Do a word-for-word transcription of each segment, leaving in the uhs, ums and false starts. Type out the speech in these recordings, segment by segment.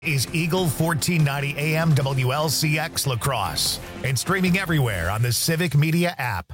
Is Eagle fourteen ninety A M W L C X La Crosse and streaming everywhere on the Civic Media app.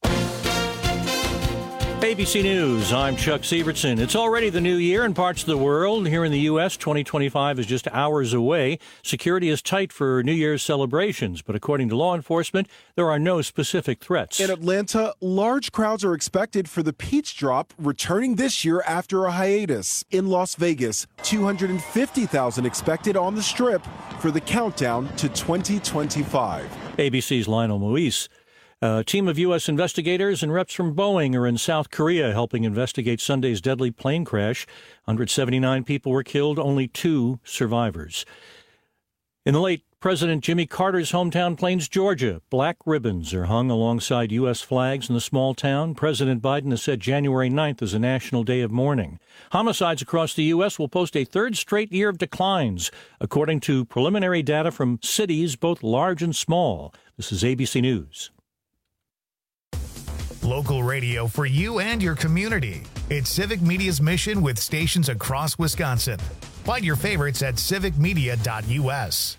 A B C News, I'm Chuck Sievertson. It's already the new year in parts of the world. Here in the U S, twenty twenty-five is just hours away. Security is tight for New Year's celebrations, but according to law enforcement, there are no specific threats. In Atlanta, large crowds are expected for the Peach Drop, returning this year after a hiatus. In Las Vegas, two hundred fifty thousand expected on the Strip for the countdown to twenty twenty-five. A B C's Lionel Moise. A team of U S investigators and reps from Boeing are in South Korea helping investigate Sunday's deadly plane crash. one hundred seventy-nine people were killed, only two survivors. In the late President Jimmy Carter's hometown, Plains, Georgia, black ribbons are hung alongside U S flags in the small town. President Biden has said January ninth is a national day of mourning. Homicides across the U S will post a third straight year of declines, according to preliminary data from cities both large and small. This is A B C News. Local radio for you and your community. It's Civic Media's mission with stations across Wisconsin. Find your favorites at civic media dot U S.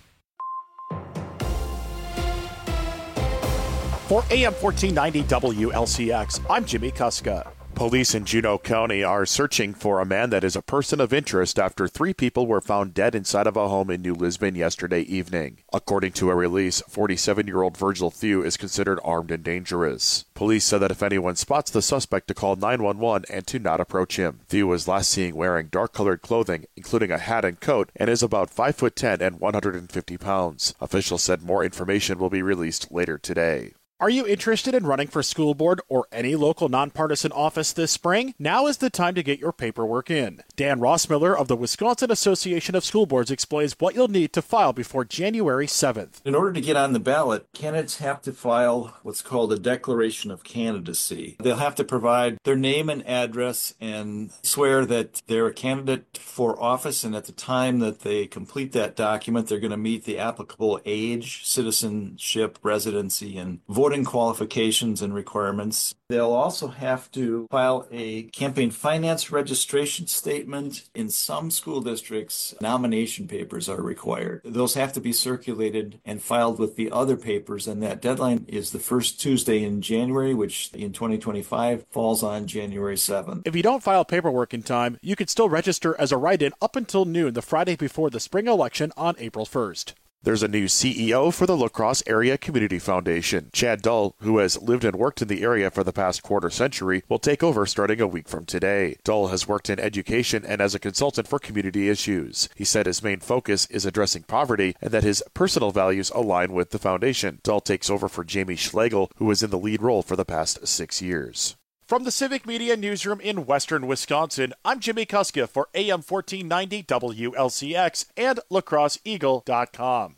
For A M fourteen ninety W L C X, I'm Jimmy Kuska. Police in Juneau County are searching for a man that is a person of interest after three people were found dead inside of a home in New Lisbon yesterday evening. According to a release, forty-seven-year-old Virgil Thew is considered armed and dangerous. Police said that if anyone spots the suspect to call nine one one and to not approach him. Thew was last seen wearing dark-colored clothing, including a hat and coat, and is about five foot ten and one hundred fifty pounds. Officials said more information will be released later today. Are you interested in running for school board or any local nonpartisan office this spring? Now is the time to get your paperwork in. Dan Rossmiller of the Wisconsin Association of School Boards explains what you'll need to file before January seventh. In order to get on the ballot, candidates have to file what's called a declaration of candidacy. They'll have to provide their name and address and swear that they're a candidate for office, and at the time that they complete that document, they're going to meet the applicable age, citizenship, residency, and voting qualifications and requirements. They'll also have to file a campaign finance registration statement. In some school districts, nomination papers are required. Those have to be circulated and filed with the other papers, and that deadline is the first Tuesday in January, which in twenty twenty-five falls on January seventh. If you don't file paperwork in time, you can still register as a write-in up until noon the Friday before the spring election on April first. There's a new C E O for the La Crosse Area Community Foundation. Chad Dull, who has lived and worked in the area for the past quarter century, will take over starting a week from today. Dull has worked in education and as a consultant for community issues. He said his main focus is addressing poverty and that his personal values align with the foundation. Dull takes over for Jamie Schlegel, who was in the lead role for the past six years. From the Civic Media Newsroom in Western Wisconsin, I'm Jimmy Kuska for A M fourteen ninety W L C X and La Crosse Eagle dot com.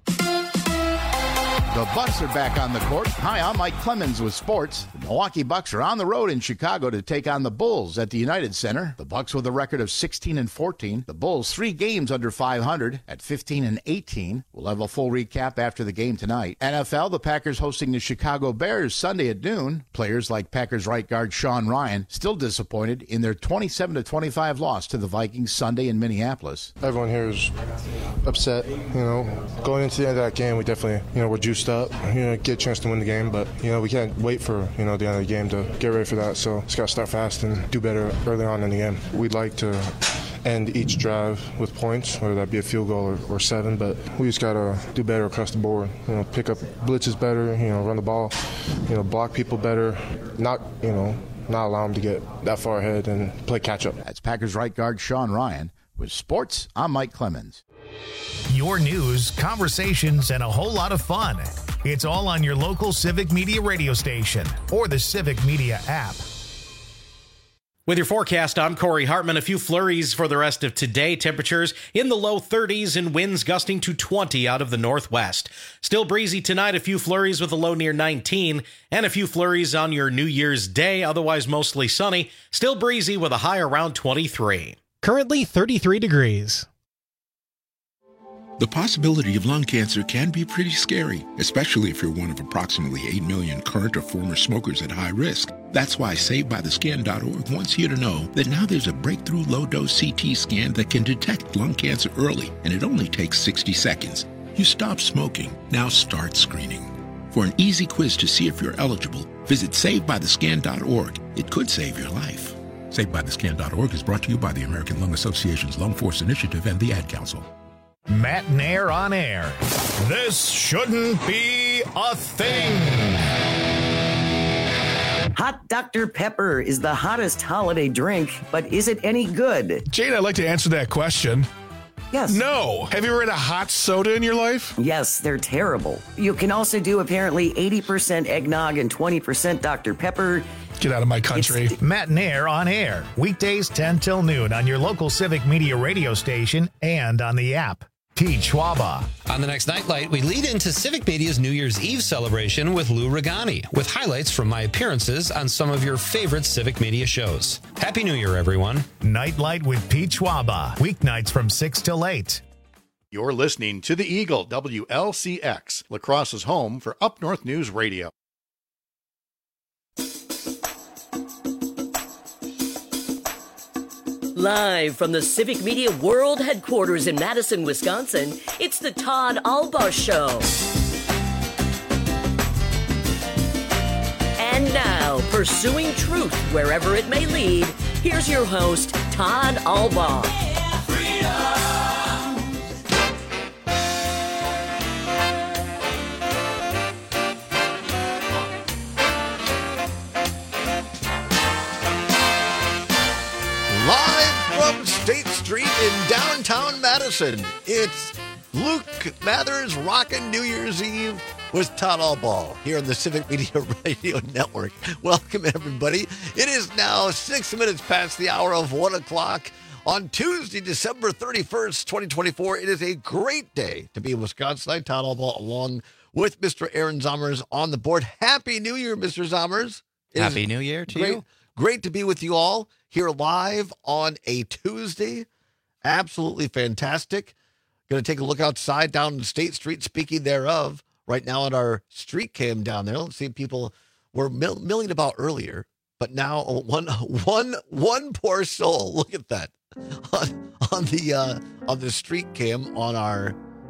The Bucks are back on the court. Hi, I'm Mike Clemens with sports. The Milwaukee Bucks are on the road in Chicago to take on the Bulls at the United Center. The Bucks with a record of sixteen and fourteen. The Bulls three games under five hundred at fifteen and eighteen. We'll have a full recap after the game tonight. N F L, the Packers hosting the Chicago Bears Sunday at noon. Players like Packers right guard Sean Ryan still disappointed in their twenty-seven to twenty-five loss to the Vikings Sunday in Minneapolis. Everyone here is upset. You know, going into the end of that game, we definitely, you know, we're juiced up, you know, get a chance to win the game, but, you know, we can't wait for, you know, the end of the game to get ready for that. So just got to start fast and do better early on in the game. We'd like to end each drive with points, whether that be a field goal or, or seven, but we just got to do better across the board. You know, pick up blitzes better, you know, run the ball, you know, block people better, not, you know, not allow them to get that far ahead and play catch up. That's Packers right guard Sean Ryan. With sports, I'm Mike Clemens. Your news, conversations, and a whole lot of fun. It's all on your local Civic Media radio station or the Civic Media app. With your forecast, I'm Corey Hartman. A few flurries for the rest of today. Temperatures in the low thirties and winds gusting to twenty out of the northwest. Still breezy tonight. A few flurries with a low near nineteen and a few flurries on your New Year's Day. Otherwise mostly sunny. Still breezy with a high around twenty-three. Currently thirty-three degrees. The possibility of lung cancer can be pretty scary, especially if you're one of approximately eight million current or former smokers at high risk. That's why Saved By The Scan dot org wants you to know that now there's a breakthrough low-dose C T scan that can detect lung cancer early, and it only takes sixty seconds. You stop smoking, now start screening. For an easy quiz to see if you're eligible, visit Saved By The Scan dot org. It could save your life. Saved By The Scan dot org is brought to you by the American Lung Association's Lung Force Initiative and the Ad Council. Matt Nair on air. This shouldn't be a thing. Hot Doctor Pepper is the hottest holiday drink, but is it any good? Jane, I'd like to answer that question. Yes. No. Have you ever had a hot soda in your life? Yes, they're terrible. You can also do apparently eighty percent eggnog and twenty percent Doctor Pepper. Get out of my country. It's Matt Nair on air. Weekdays ten till noon on your local Civic Media radio station and on the app. Pete Schwaba. On the next Nightlight, we lead into Civic Media's New Year's Eve celebration with Lou Regani, with highlights from my appearances on some of your favorite Civic Media shows. Happy New Year, everyone. Nightlight with Pete Schwaba. Weeknights from six till eight. You're listening to The Eagle, W L C X, La Crosse's home for Up North News Radio. Live from the Civic Media World Headquarters in Madison, Wisconsin, it's the Todd Albaugh Show. And now, pursuing truth wherever it may lead, here's your host, Todd Albaugh. State Street in downtown Madison. It's Luke Mathers rocking New Year's Eve with Todd Albaugh here on the Civic Media Radio Network. Welcome, everybody. It is now six minutes past the hour of one o'clock on Tuesday, December thirty-first, twenty twenty-four. It is a great day to be in Wisconsin. I'm Todd Albaugh along with Mister Aaron Zommers on the board. Happy New Year, Mister Zommers. It Happy New Year to great, you. Great to be with you all here live on a Tuesday. Absolutely fantastic. Going to take a look outside down State Street, speaking thereof, right now on our street cam down there. Let's see, people were mill- milling about earlier, but now one, one, one poor soul. Look at that on, on the uh, on the street cam on our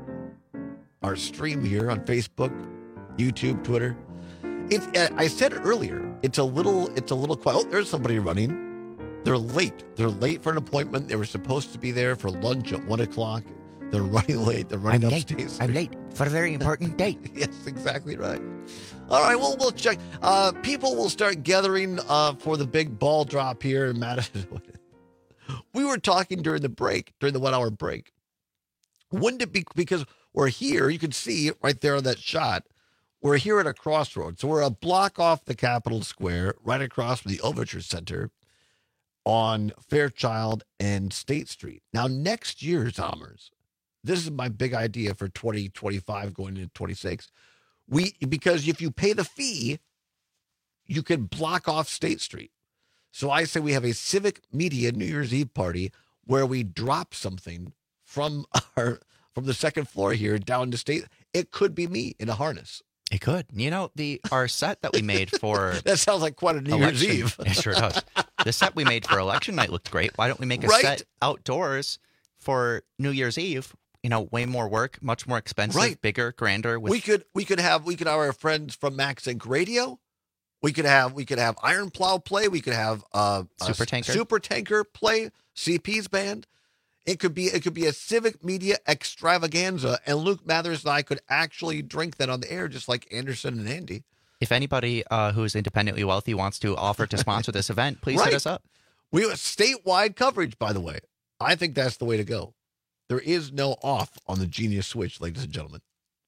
our stream here on Facebook, YouTube, Twitter. It's, I said it earlier. It's a little. It's a little quiet. Oh, there's somebody running. They're late. They're late for an appointment. They were supposed to be there for lunch at one o'clock. They're running late. They're running I'm upstairs. Late. I'm late for a very important date. Yes, exactly right. All right, well, we'll check. Uh, people will start gathering uh, for the big ball drop here in Madison. We were talking during the break, during the one-hour break. Wouldn't it be, because we're here, you can see right there on that shot, we're here at a crossroads. So we're a block off the Capitol Square, right across from the Overture Center, on Fairchild and State Street. Now, next year, Zommers, this is my big idea for twenty twenty-five going into twenty-six. We, because if you pay the fee, you can block off State Street. So I say we have a Civic Media New Year's Eve party where we drop something from our from the second floor here down to State. It could be me in a harness. It could. You know, the our set that we made for... That sounds like quite a New election, Year's Eve. It sure does. The set we made for election night looked great. Why don't we make a right? set outdoors for New Year's Eve? You know, way more work, much more expensive, right. bigger, grander. With... We could we could have we could have our friends from Max Inc Radio. We could have we could have Iron Plow play. We could have uh, Super a Tanker. Super Tanker play. C P's band. It could be it could be a Civic Media extravaganza, and Luke Mathers and I could actually drink that on the air, just like Anderson and Andy. If anybody uh, who is independently wealthy wants to offer to sponsor this event, please right. hit us up. We have statewide coverage, by the way. I think that's the way to go. There is no off on the Genius Switch, ladies and gentlemen.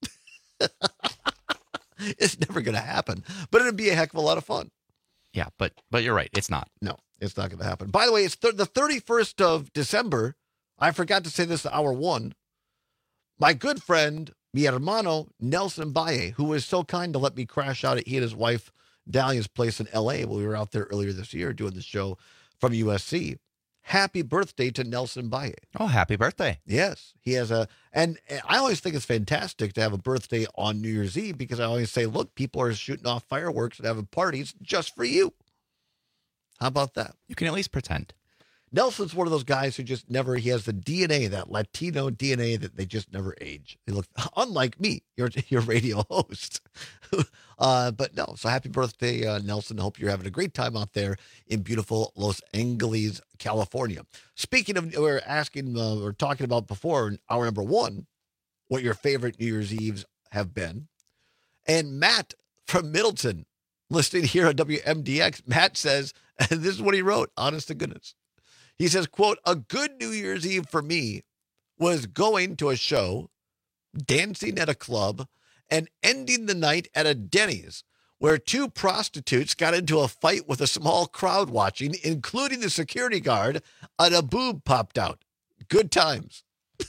It's never going to happen, but it'd be a heck of a lot of fun. Yeah, but but you're right. It's not. No, it's not going to happen. By the way, it's th- the thirty-first of December. I forgot to say this at hour one. My good friend, mi hermano, Nelson Baye, who was so kind to let me crash out at he and his wife Dahlia's place in L A when we were out there earlier this year doing the show from U S C. Happy birthday to Nelson Baye. Oh, happy birthday. Yes, he has a, and, and I always think it's fantastic to have a birthday on New Year's Eve because I always say, look, people are shooting off fireworks and having parties just for you. How about that? You can at least pretend. Nelson's one of those guys who just never, he has the D N A, that Latino D N A that they just never age. They look unlike me, your, your radio host. uh, but no, so happy birthday, uh, Nelson. Hope you're having a great time out there in beautiful Los Angeles, California. Speaking of, we we're asking, uh, or talking about before in hour number one, what your favorite New Year's Eves have been. And Matt from Middleton, listening here on W M D X, Matt says, and this is what he wrote, honest to goodness. He says, quote, a good New Year's Eve for me was going to a show, dancing at a club, and ending the night at a Denny's where two prostitutes got into a fight with a small crowd watching, including the security guard, and a boob popped out. Good times.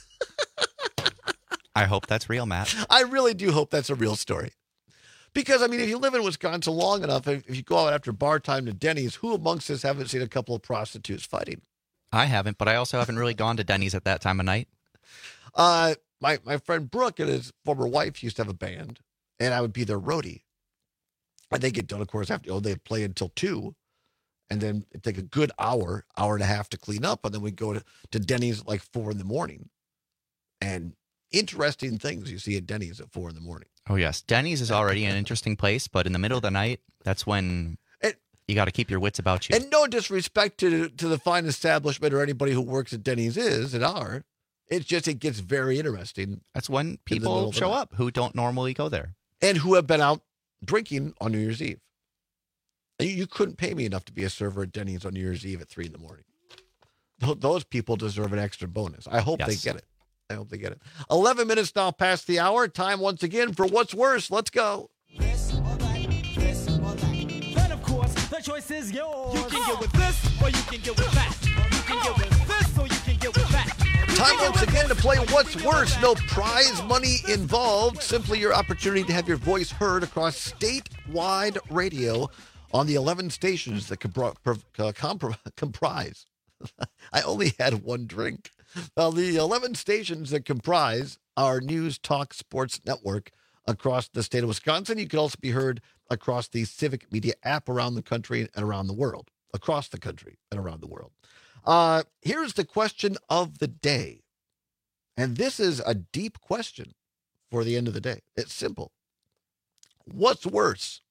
I hope that's real, Matt. I really do hope that's a real story. Because, I mean, if you live in Wisconsin long enough, if you go out after bar time to Denny's, who amongst us haven't seen a couple of prostitutes fighting? I haven't, but I also haven't really gone to Denny's at that time of night. Uh, my, my friend Brooke and his former wife used to have a band, and I would be their roadie. And they get done, of course, after, oh, they'd play until two, and then it'd take a good hour, hour and a half to clean up, and then we'd go to, to Denny's at like four in the morning. And interesting things you see at Denny's at four in the morning. Oh, yes. Denny's is already an interesting place, but in the middle of the night, that's when you got to keep your wits about you. And no disrespect to to the fine establishment or anybody who works at Denny's is at our. It's just it gets very interesting. That's when people show up who don't normally go there. And who have been out drinking on New Year's Eve. You, you couldn't pay me enough to be a server at Denny's on New Year's Eve at three in the morning. Th- those people deserve an extra bonus. I hope yes. they get it. I hope they get it. eleven minutes now past the hour. Time once again for What's Worse. Let's go. This or that, this or that. Then, of course, the choice is yours. You can get with this or you can get with that. You can get with this or you can get with that. Time once again to play What's Worse. No prize money involved. Simply your opportunity to have your voice heard across statewide radio on the eleven stations that compro- uh, compro- comprise. I only had one drink. Well, the eleven stations that comprise our News Talk Sports Network across the state of Wisconsin. You can also be heard across the Civic Media app around the country and around the world. Across the country and around the world. Uh, here's the question of the day. And this is a deep question for the end of the day. It's simple. What's worse,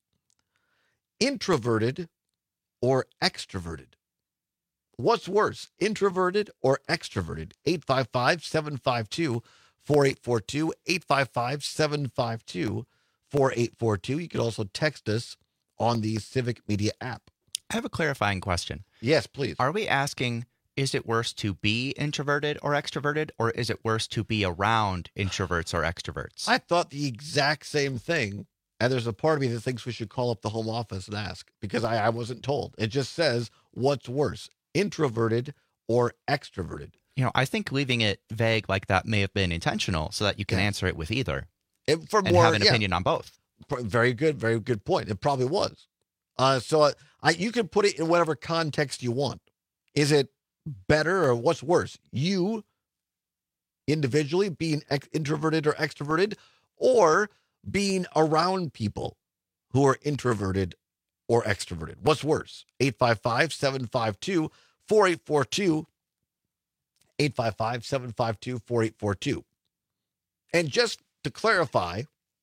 introverted or extroverted? What's worse, introverted or extroverted? eight five five, seven five two, four eight four two, eight five five, seven five two, four eight four two. You can also text us on the Civic Media app. I have a clarifying question. Yes, please. Are we asking, is it worse to be introverted or extroverted, or is it worse to be around introverts or extroverts? I thought the exact same thing, and there's a part of me that thinks we should call up the home office and ask, because I, I wasn't told. It just says, what's worse, introverted or extroverted? You know, I think leaving it vague like that may have been intentional so that you can yeah. answer it with either it, for and more, have an yeah. opinion on both. Very good, very good point. It probably was. Uh, so I, I, you can put it in whatever context you want. Is it better or what's worse? You individually being ex- introverted or extroverted, or being around people who are introverted or extroverted? What's worse? eight five five, seven five two, four eight four two, eight five five, seven five two, four eight four two. And just to clarify,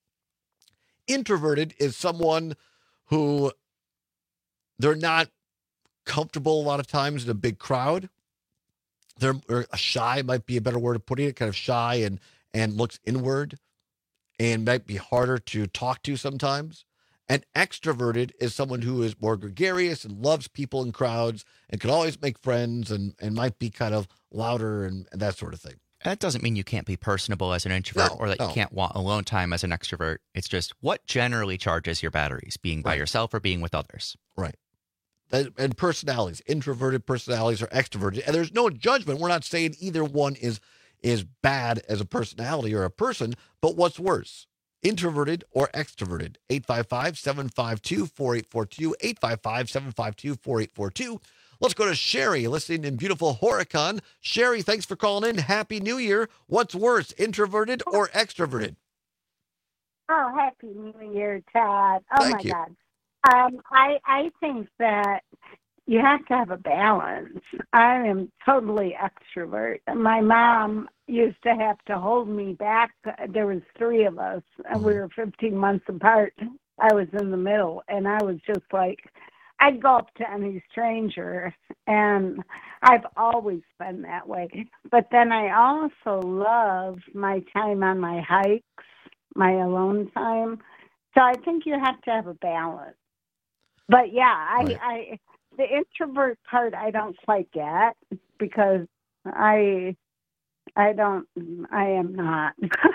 introverted is someone who they're not comfortable a lot of times in a big crowd. They're or shy might be a better word of putting it, kind of shy and, and looks inward and might be harder to talk to sometimes. And extroverted is someone who is more gregarious and loves people in crowds and can always make friends and, and might be kind of louder and, and that sort of thing. That doesn't mean you can't be personable as an introvert No, or that no. you can't want alone time as an extrovert. It's just what generally charges your batteries, being by Right. yourself or being with others. Right. And, and personalities, introverted personalities or extroverted. And there's no judgment. We're not saying either one is is bad as a personality or a person, but what's worse, introverted or extroverted? eight five five, seven five two, four eight four two, eight five five, seven five two, four eight four two. Let's go to Sherry, listening in beautiful Horicon. Sherry, thanks for calling in. Happy New Year. What's worse, introverted or extroverted? Oh, Happy New Year, Todd. Oh, Thank my you. God. Um, I, I think that you have to have a balance. I am totally extrovert. My mom used to have to hold me back. There was three of us, and we were fifteen months apart. I was in the middle, and I was just like, I'd go up to any stranger, and I've always been that way. But then I also love my time on my hikes, my alone time. So I think you have to have a balance. But yeah, I, right. I the introvert part I don't quite get because I I don't I am not.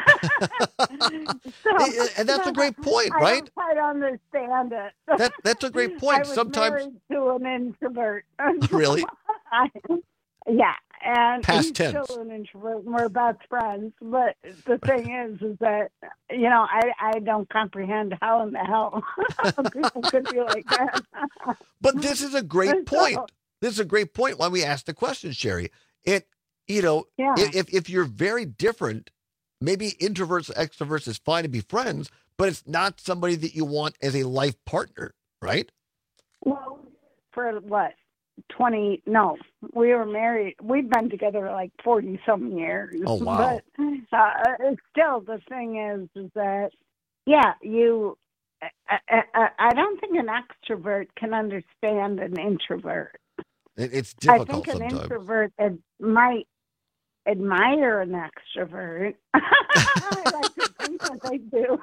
So, and that's a great point, I right? I don't quite understand it. That that's a great point. I was Sometimes married to an introvert. Really? I, yeah, and Past he's tense. still an introvert. We're best friends. But the thing is, is that, you know, I, I don't comprehend how in the hell people could be like that. But this is a great So- point. This is a great point why we asked the question, Sherry. It, you know, Yeah. if if you're very different, maybe introverts, extroverts is fine to be friends, but it's not somebody that you want as a life partner, right? Well, for what? twenty, no, we were married. We've been together like forty some years. Oh, wow. But uh, still, the thing is, is that, yeah, you, I, I, I don't think an extrovert can understand an introvert. It, it's I difficult think an sometimes. introvert ad- might admire an extrovert. I like to think that they do.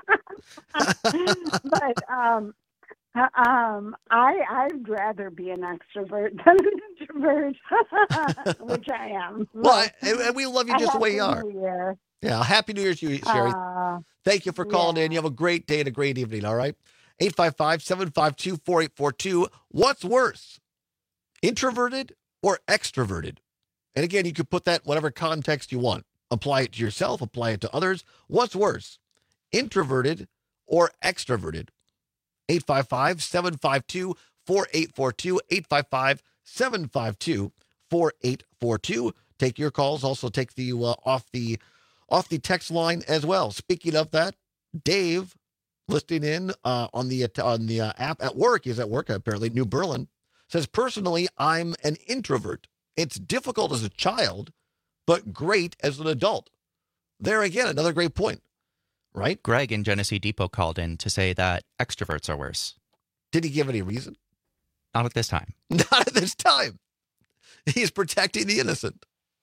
But um, uh, um, I I'd rather be an extrovert than an introvert, which I am. Well, I- and, and we love you I just the way you Happy are. New Year. Yeah, happy New Year to you, Sherry. Uh, Thank you for calling in. You have a great day and a great evening, all right? eight five five, seven five two, four eight four two. What's worse, introverted or extroverted? And again, you could put that in whatever context you want. Apply it to yourself, apply it to others. What's worse, introverted or extroverted? eight five five, seven five two, four eight four two, eight five five, seven five two, four eight four two. Take your calls. Also take the uh, off the off the text line as well. Speaking of that, Dave, listening in uh, on the on the uh, app at work. He's at work apparently. New Berlin says, personally, I'm an introvert. It's difficult as a child, but great as an adult. There again, another great point, right? Greg in Genesee Depot called in to say that extroverts are worse. Did he give any reason? Not at this time. Not at this time. He's protecting the innocent.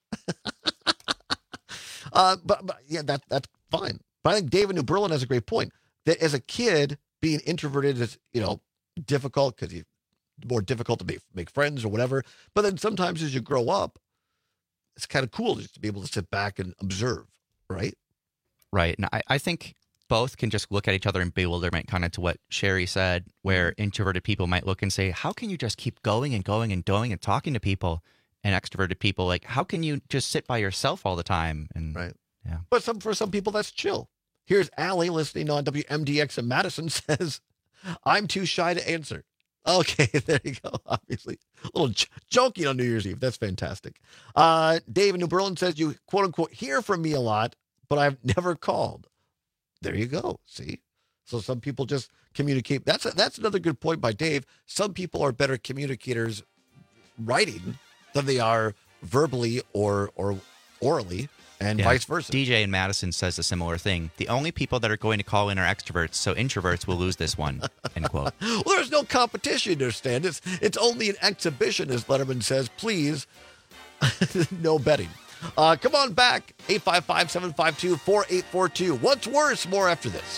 uh, but, but yeah, that that's fine. But I think David New Berlin has a great point. That as a kid, being introverted is, you know, difficult because you more difficult to make, make friends or whatever. But then sometimes as you grow up, it's kind of cool just to be able to sit back and observe, right? Right. And I, I think both can just look at each other in bewilderment, kind of to what Sherry said, where introverted people might look and say, how can you just keep going and going and going and talking to people? And extroverted people, like, how can you just sit by yourself all the time? And right. Yeah. But some for some people, that's chill. Here's Allie listening on W M D X in Madison says, I'm too shy to answer. Okay, there you go. Obviously, a little j- joking on New Year's Eve. That's fantastic. Uh, Dave in New Berlin says you quote unquote hear from me a lot, but I've never called. There you go. See, so some people just communicate. That's a, that's another good point by Dave. Some people are better communicators writing than they are verbally or or orally, and Yeah. vice versa. D J in Madison says a similar thing. The only people that are going to call in are extroverts, so introverts will lose this one. End quote. Well, there's no competition, you understand? It's, it's only an exhibition, as Letterman says. Please, no betting. Uh, come on back, eight five five, seven five two, four eight four two. What's worse? More after this.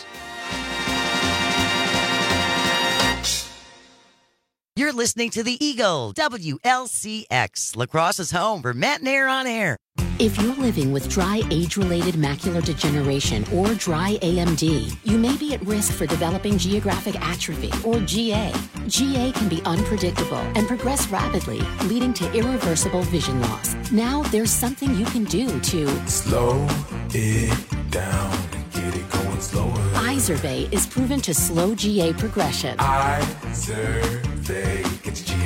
You're listening to The Eagle, W L C X, La Crosse's home for Matt and Air on Air. If you're living with dry age-related macular degeneration or dry A M D, you may be at risk for developing geographic atrophy or G A. G A can be unpredictable and progress rapidly, leading to irreversible vision loss. Now there's something you can do to slow it down and get it going slower. Izervay is proven to slow G A progression. Izervay gets G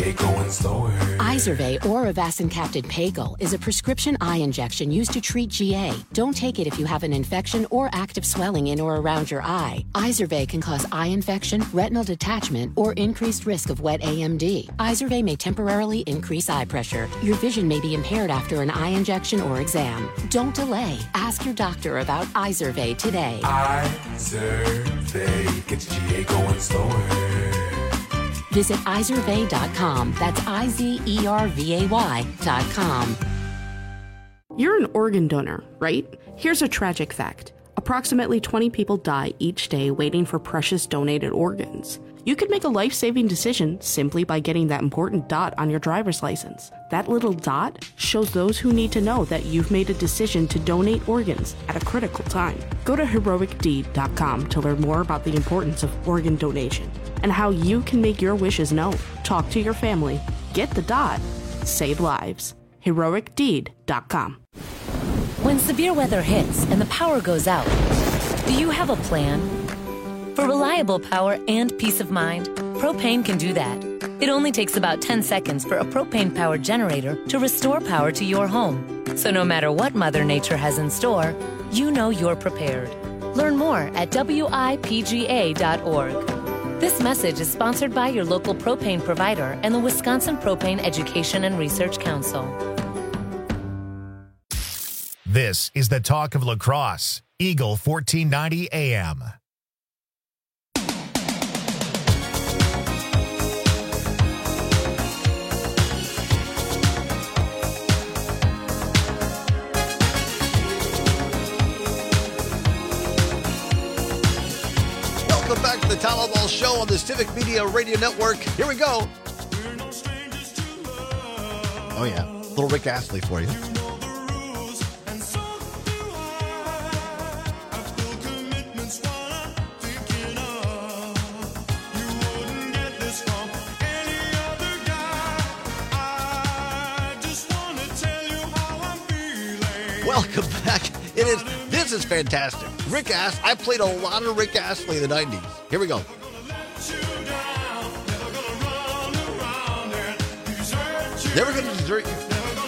A going slower. Izervay or Avastin-capted Pagel is a prescription eye injection used to treat G A. Don't take it if you have an infection or active swelling in or around your eye. Izervay can cause eye infection, retinal detachment, or increased risk of wet A M D. Izervay may temporarily increase eye pressure. Your vision may be impaired after an eye injection or exam. Don't delay. Ask your doctor about Izervay today. Izervay gets G A going slower. Visit Izervay dot com. That's I Z E R V A Y dot com. You're an organ donor, right? Here's a tragic fact. Approximately twenty people die each day waiting for precious donated organs. You could make a life-saving decision simply by getting that important dot on your driver's license. That little dot shows those who need to know that you've made a decision to donate organs at a critical time. Go to heroic deed dot com to learn more about the importance of organ donation and how you can make your wishes known. Talk to your family. Get the dot. Save lives. heroic deed dot com. When severe weather hits and the power goes out, do you have a plan? For reliable power and peace of mind, Propane can do that. It only takes about ten seconds for a propane-powered generator to restore power to your home. So no matter what Mother Nature has in store, you know you're prepared. Learn more at W I P G A dot org. This message is sponsored by your local propane provider and the Wisconsin Propane Education and Research Council. This is the talk of La Crosse, Eagle fourteen ninety A M. Welcome back to the Tom Albaugh Show on the Civic Media Radio Network. Here we go. Oh, yeah. A little Rick Astley for you. Welcome back. It is. This is fantastic. Rick Astley. I played a lot of Rick Astley in the nineties. Here we go. Never gonna desert you.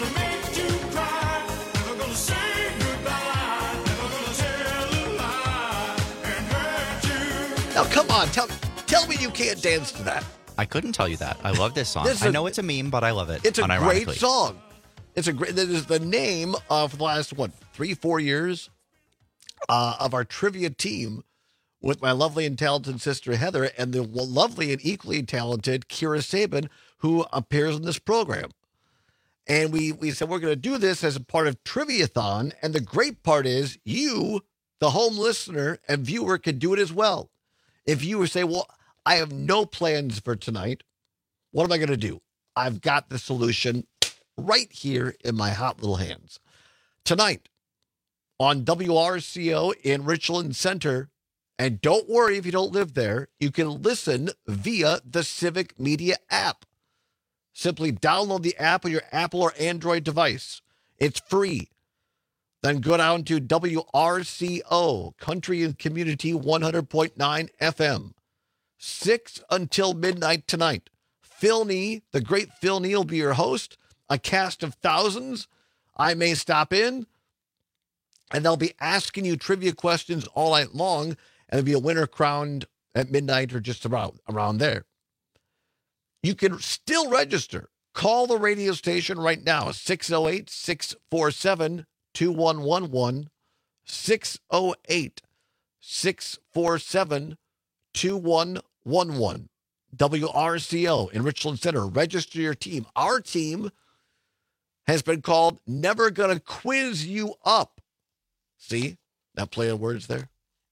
Now, come on. Tell, tell me you can't dance to that. I couldn't tell you that. I love this song. This is I a- know it's a meme, but I love it. It's a great unironically. song. It's a great. That is the name of the last what three, four years uh, of our trivia team with my lovely and talented sister Heather and the lovely and equally talented Kira Sabin, who appears in this program. And we we said we're going to do this as a part of Triviathon. And the great part is you, the home listener and viewer, can do it as well. If you say, "Well, I have no plans for tonight. What am I going to do?" I've got the solution right here in my hot little hands. Tonight on W R C O in Richland Center, and don't worry if you don't live there, you can listen via the Civic Media app. Simply download the app on your Apple or Android device. It's free. Then go down to W R C O, Country and Community one hundred point nine F M. six until midnight tonight. Phil Nee, the great Phil Nee, will be your host. A cast of thousands. I may stop in, and they'll be asking you trivia questions all night long, and there'll be a winner crowned at midnight or just around, around there. You can still register. Call the radio station right now, six oh eight, six four seven, two one one one, six oh eight, six four seven, two one one one. W R C O in Richland Center. Register your team. Our team has been called Never Gonna Quiz You Up. See that play of words there?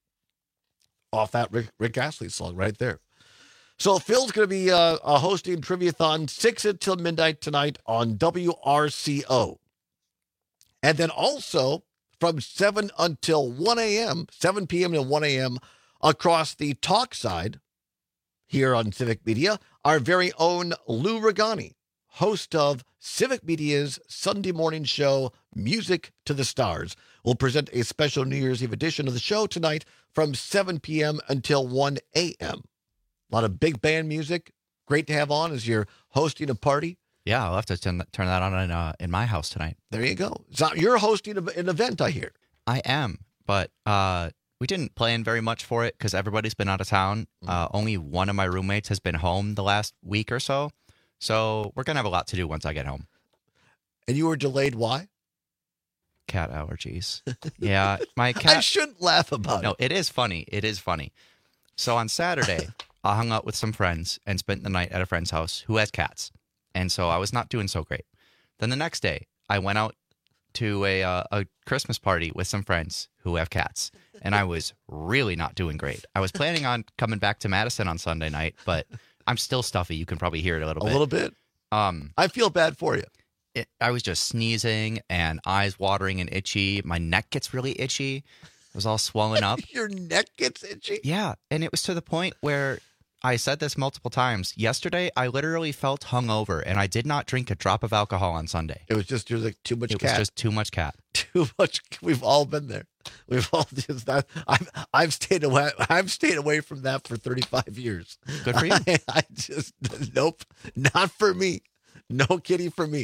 Off that Rick, Rick Astley song right there. So Phil's going to be uh, uh, hosting Triviathon six until midnight tonight on W R C O. And then also from seven until one a.m., seven p.m. to one a.m. across the talk side here on Civic Media, our very own Lou Regani, host of Civic Media's Sunday morning show, Music to the Stars, will present a special New Year's Eve edition of the show tonight from seven p.m. until one a.m. A lot of big band music, great to have on as you're hosting a party. Yeah, I'll have to turn that, turn that on in, uh, in my house tonight. There you go. So you're hosting a, an event, I hear. I am, but uh, we didn't plan very much for it because everybody's been out of town. Uh, only one of my roommates has been home the last week or so. So we're going to have a lot to do once I get home. And you were delayed, why? Cat allergies. Yeah, my cat. I shouldn't laugh about no, it. No, it is funny. It is funny. So on Saturday, I hung out with some friends and spent the night at a friend's house who has cats. And so I was not doing so great. Then the next day, I went out to a uh, a Christmas party with some friends who have cats. And I was really not doing great. I was planning on coming back to Madison on Sunday night, but I'm still stuffy. You can probably hear it a little a bit. A little bit? Um, I feel bad for you. It, I was just sneezing and eyes watering and itchy. My neck gets really itchy. It was all swollen up. Your neck gets itchy? Yeah. And it was to the point where I said this multiple times. Yesterday, I literally felt hungover, and I did not drink a drop of alcohol on Sunday. It was just you're like too much it cat. It was just too much cat. Too much. We've all been there. We've all just that. I've I've stayed away. I've stayed away from that for thirty-five years. Good for you. I, I just nope, not for me. No kitty for me.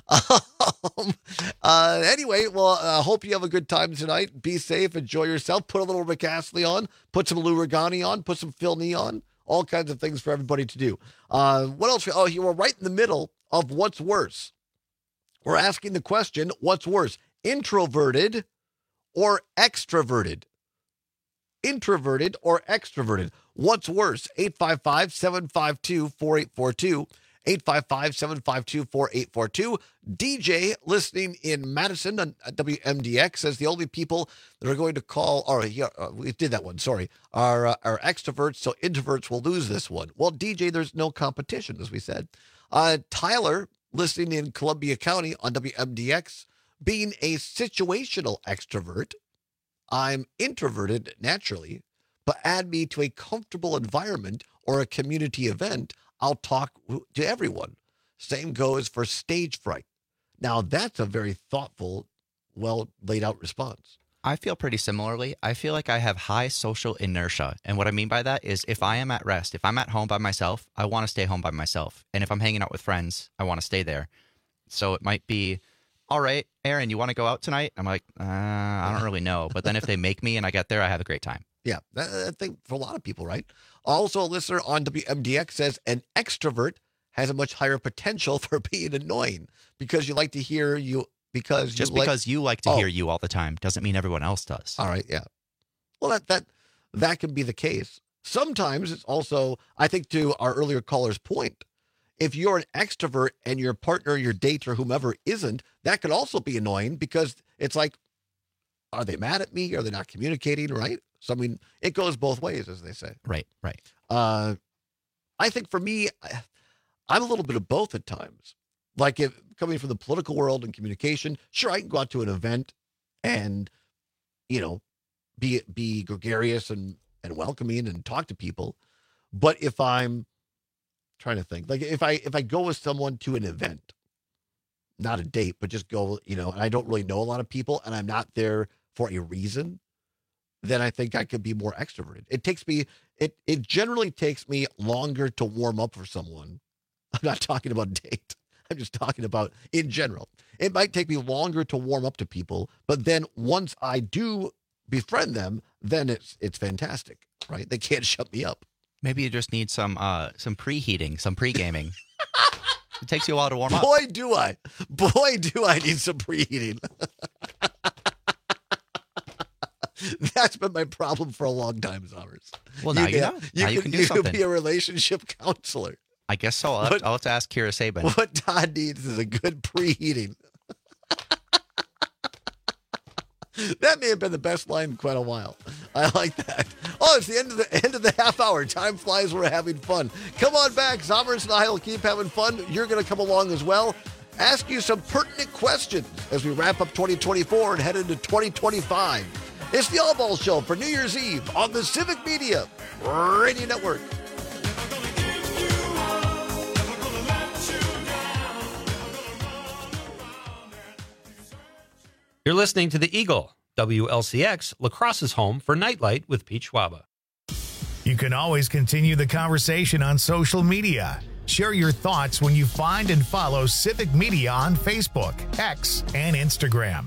Um, uh, anyway, well, I uh, hope you have a good time tonight. Be safe. Enjoy yourself. Put a little Rick Astley on. Put some Lou Regani on. Put some Phil Nee on. All kinds of things for everybody to do. Uh, what else? Oh, you were right in the middle of what's worse. We're asking the question, what's worse, introverted or extroverted? Introverted or extroverted? What's worse? eight five five, seven five two, four eight four two. eight five five, seven five two, four eight four two. D J listening in Madison on W M D X says the only people that are going to call, or yeah, uh, we did that one, sorry, are, uh, are extroverts, so introverts will lose this one. Well, D J, there's no competition, as we said. Uh, Tyler listening in Columbia County on W M D X, being a situational extrovert, I'm introverted naturally, but add me to a comfortable environment or a community event, I'll talk to everyone. Same goes for stage fright. Now, that's a very thoughtful, well laid out response. I feel pretty similarly. I feel like I have high social inertia. And what I mean by that is if I am at rest, if I'm at home by myself, I want to stay home by myself. And if I'm hanging out with friends, I want to stay there. So it might be, all right, Aaron, you want to go out tonight? I'm like, uh, I don't really know. But then if they make me and I get there, I have a great time. Yeah, I think for a lot of people, right? Also, a listener on W M D X says an extrovert has a much higher potential for being annoying because you like to hear you because just you because like, you like to oh. hear you all the time doesn't mean everyone else does. All right, yeah. Well, that that that can be the case. Sometimes it's also, I think, to our earlier caller's point, if you're an extrovert and your partner, your date, or whomever isn't, that could also be annoying because it's like, are they mad at me? Are they not communicating? Right? So, I mean, it goes both ways, as they say. Right, right. Uh, I think for me, I'm a little bit of both at times. Like if coming from the political world and communication, sure, I can go out to an event and, you know, be be gregarious and, and welcoming and talk to people. But if I'm trying to think, like if I if I go with someone to an event, not a date, but just go, you know, and I don't really know a lot of people and I'm not there for a reason, then I think I could be more extroverted. It takes me, it it generally takes me longer to warm up for someone. I'm not talking about a date. I'm just talking about in general. It might take me longer to warm up to people, but then once I do befriend them, then it's it's fantastic, right? They can't shut me up. Maybe you just need some uh some preheating, some pre-gaming. It takes you a while to warm up. Boy, do I. Boy, do I need some preheating. That's been my problem for a long time, Zommers. Well, now you, you know. You now can, you can do you something. You could be a relationship counselor. I guess so. I'll have, to, I'll have to ask Kira Sabin. What Todd needs is a good preheating. That may have been the best line in quite a while. I like that. Oh, it's the end of the end of the half hour. Time flies. We're having fun. Come on back. Zommers and I will keep having fun. You're going to come along as well. Ask you some pertinent questions as we wrap up twenty twenty-four and head into twenty twenty-five. It's the All Ball Show for New Year's Eve on the Civic Media Radio Network. You're listening to The Eagle, W L C X, La Crosse's home for Nightlight with Pete Schwaba. You can always continue the conversation on social media. Share your thoughts when you find and follow Civic Media on Facebook, X, and Instagram.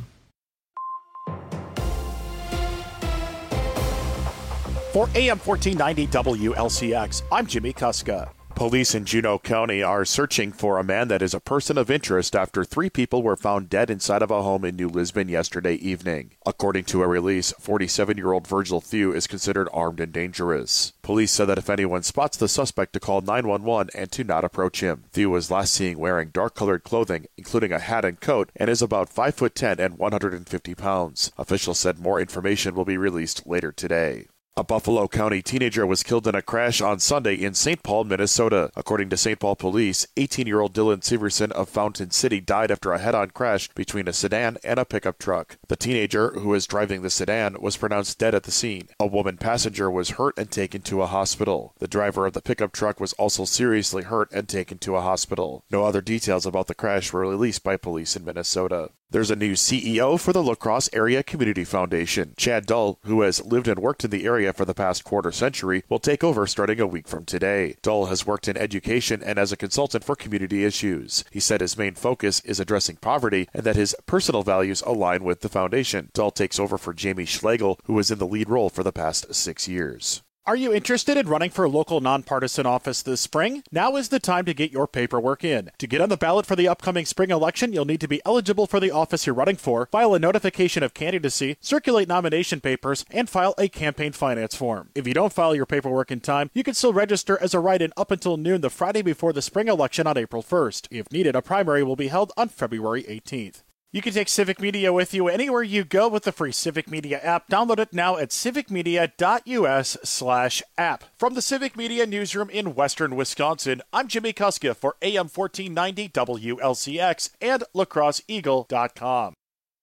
For A M fourteen ninety W L C X, I'm Jimmy Kuska. Police in Juneau County are searching for a man that is a person of interest after three people were found dead inside of a home in New Lisbon yesterday evening. According to a release, forty-seven-year-old Virgil Thew is considered armed and dangerous. Police said that if anyone spots the suspect to call nine one one and to not approach him. Thew was last seen wearing dark-colored clothing, including a hat and coat, and is about five foot ten and one hundred fifty pounds. Officials said more information will be released later today. A Buffalo County teenager was killed in a crash on Sunday in Saint Paul, Minnesota. According to Saint Paul police, eighteen-year-old Dylan Severson of Fountain City died after a head-on crash between a sedan and a pickup truck. The teenager, who was driving the sedan, was pronounced dead at the scene. A woman passenger was hurt and taken to a hospital. The driver of the pickup truck was also seriously hurt and taken to a hospital. No other details about the crash were released by police in Minnesota. There's a new C E O for the La Crosse Area Community Foundation. Chad Dull, who has lived and worked in the area for the past quarter century, will take over starting a week from today. Dull has worked in education and as a consultant for community issues. He said his main focus is addressing poverty and that his personal values align with the foundation. Dull takes over for Jamie Schlegel, who was in the lead role for the past six years. Are you interested in running for a local nonpartisan office this spring? Now is the time to get your paperwork in. To get on the ballot for the upcoming spring election, you'll need to be eligible for the office you're running for, file a notification of candidacy, circulate nomination papers, and file a campaign finance form. If you don't file your paperwork in time, you can still register as a write-in up until noon the Friday before the spring election on April first. If needed, a primary will be held on February eighteenth. You can take Civic Media with you anywhere you go with the free Civic Media app. Download it now at civicmedia.us slash app. From the Civic Media newsroom in Western Wisconsin, I'm Jimmy Kuska for A M fourteen ninety W L C X and lacrosse eagle dot com.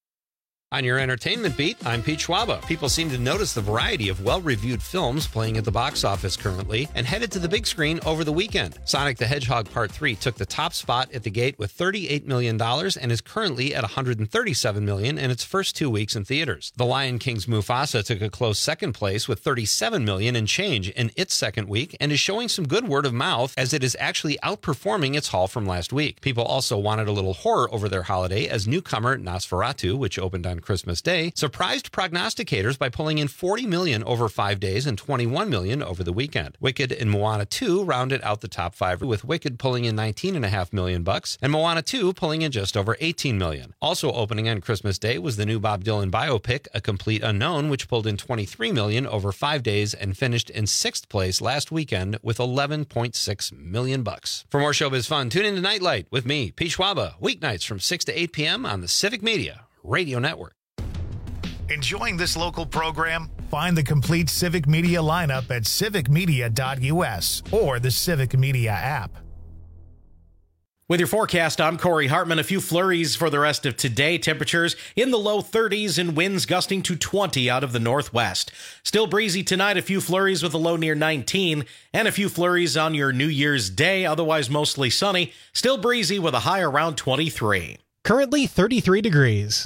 On your entertainment beat, I'm Pete Schwaba. People seem to notice the variety of well-reviewed films playing at the box office currently and headed to the big screen over the weekend. Sonic the Hedgehog Part three took the top spot at the gate with thirty-eight million dollars and is currently at one hundred thirty-seven million dollars in its first two weeks in theaters. The Lion King's Mufasa took a close second place with thirty-seven million dollars and change in its second week and is showing some good word of mouth as it is actually outperforming its haul from last week. People also wanted a little horror over their holiday as newcomer Nosferatu, which opened on Christmas Day, surprised prognosticators by pulling in forty million dollars over five days and twenty-one million dollars over the weekend. Wicked and Moana two rounded out the top five, with Wicked pulling in nineteen point five million bucks and Moana two pulling in just over eighteen million. Also opening on Christmas Day was the new Bob Dylan biopic, A Complete Unknown, which pulled in twenty-three million dollars over five days and finished in sixth place last weekend with eleven point six million bucks. For more showbiz fun, tune in to Nightlight with me, Pete Schwaba, weeknights from six to eight p.m. on the Civic Media Radio Network. Enjoying this local program? Find the complete Civic Media lineup at civic media dot u s or the Civic Media app. With your forecast, I'm Corey Hartman. A few flurries for the rest of today. Temperatures in the low thirties and winds gusting to twenty out of the northwest. Still breezy tonight. A few flurries with a low near nineteen and a few flurries on your New Year's Day. Otherwise mostly sunny. Still breezy with a high around twenty-three. Currently thirty-three degrees.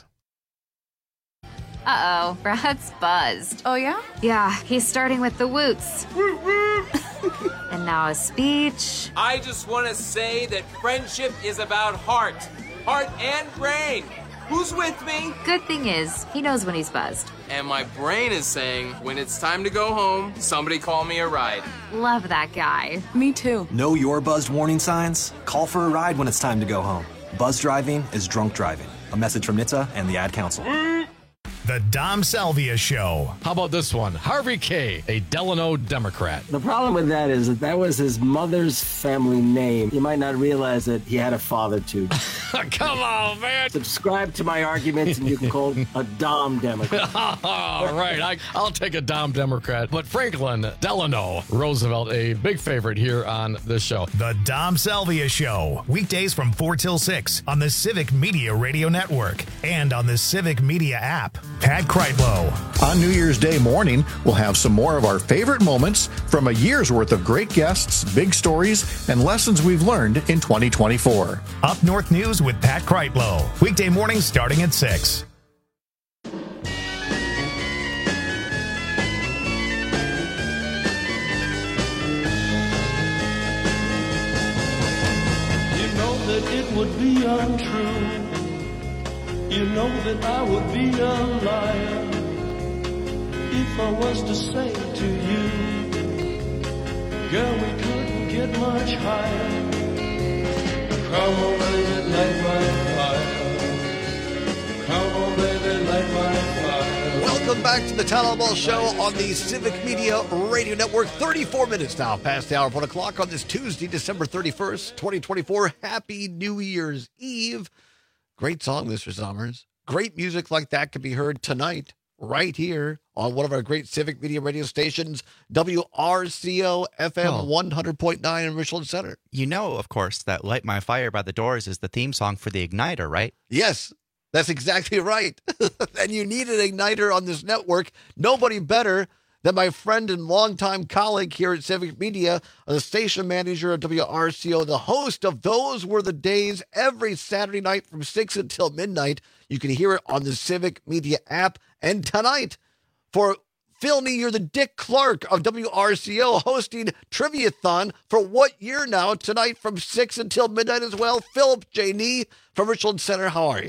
Uh-oh, Brad's buzzed. Oh, yeah? Yeah, he's starting with the woots. And now a speech. I just want to say that friendship is about heart. Heart and brain. Who's with me? Good thing is, he knows when he's buzzed. And my brain is saying, when it's time to go home, somebody call me a ride. Love that guy. Me too. Know your buzzed warning signs? Call for a ride when it's time to go home. Buzz driving is drunk driving. A message from N H T S A and the Ad Council. The Dom Salvia Show. How about this one? Harvey K., a Delano Democrat. The problem with that is that that was his mother's family name. You might not realize that he had a father, too. Come on, man. Subscribe to my arguments and you can call a Dom Democrat. All right, I, I'll take a Dom Democrat. But Franklin Delano Roosevelt, a big favorite here on this show. The Dom Salvia Show. Weekdays from four till six on the Civic Media Radio Network and on the Civic Media app. Pat Kreitlow. On New Year's Day morning, we'll have some more of our favorite moments from a year's worth of great guests, big stories, and lessons we've learned in twenty twenty-four. Up North News with Pat Kreitlow. Weekday mornings starting at six. would be untrue. You know that I would be a liar if I was to say to you, girl, we couldn't get much higher. Come on, baby, light my fire. Come on, baby, light my fire. Welcome back to the Town Ball Show on the Civic Media Radio Network. thirty-four minutes now past the hour of one o'clock on this Tuesday, December thirty-first, twenty twenty-four. Happy New Year's Eve. Great song, Mister Summers. Great music like that can be heard tonight, right here on one of our great Civic Media radio stations, W R C O F M oh. one hundred point nine in Richland Center. You know, of course, that Light My Fire by the Doors is the theme song for the Igniter, right? Yes, that's exactly right. And you need an Igniter on this network. Nobody better than my friend and longtime colleague here at Civic Media, the station manager of W R C O, the host of Those Were the Days every Saturday night from six until midnight. You can hear it on the Civic Media app. And tonight, for Philney, you're the Dick Clark of W R C O hosting Triviathon for what year now? Tonight from six until midnight as well. Philip J. Nee from Richland Center, how are you?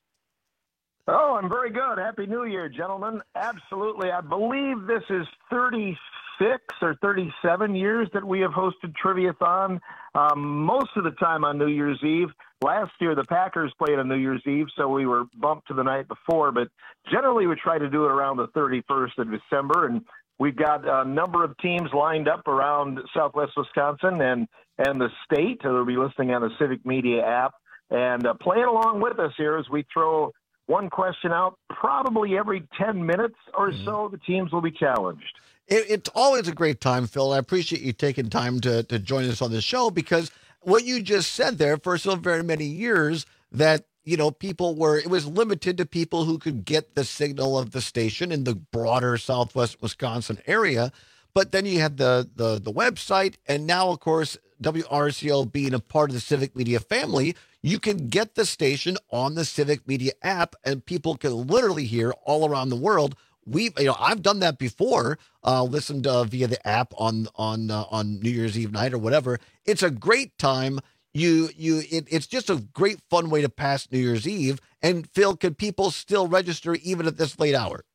Oh, I'm very good. Happy New Year, gentlemen. Absolutely. I believe this is thirty-six or thirty-seven years that we have hosted Triviathon, um, most of the time on New Year's Eve. Last year, the Packers played on New Year's Eve, so we were bumped to the night before. But generally, we try to do it around the thirty-first of December, and we've got a number of teams lined up around Southwest Wisconsin and, and the state that will be listening on the Civic Media app. And uh, playing along with us here as we throw one question out probably every ten minutes or so. The teams will be challenged. It, it's always a great time, Phil. I appreciate you taking time to, to join us on the show, because what you just said there, for so very many years, that, you know, people were, it was limited to people who could get the signal of the station in the broader Southwest Wisconsin area. But then you had the, the, the website, and now, of course, W R C O being a part of the Civic Media family, you can get the station on the Civic Media app, and people can literally hear all around the world. We, you know, I've done that before. Uh, listened uh, via the app on on uh, on New Year's Eve night or whatever. It's a great time. You you, it, it's just a great fun way to pass New Year's Eve. And Phil, can people still register even at this late hour?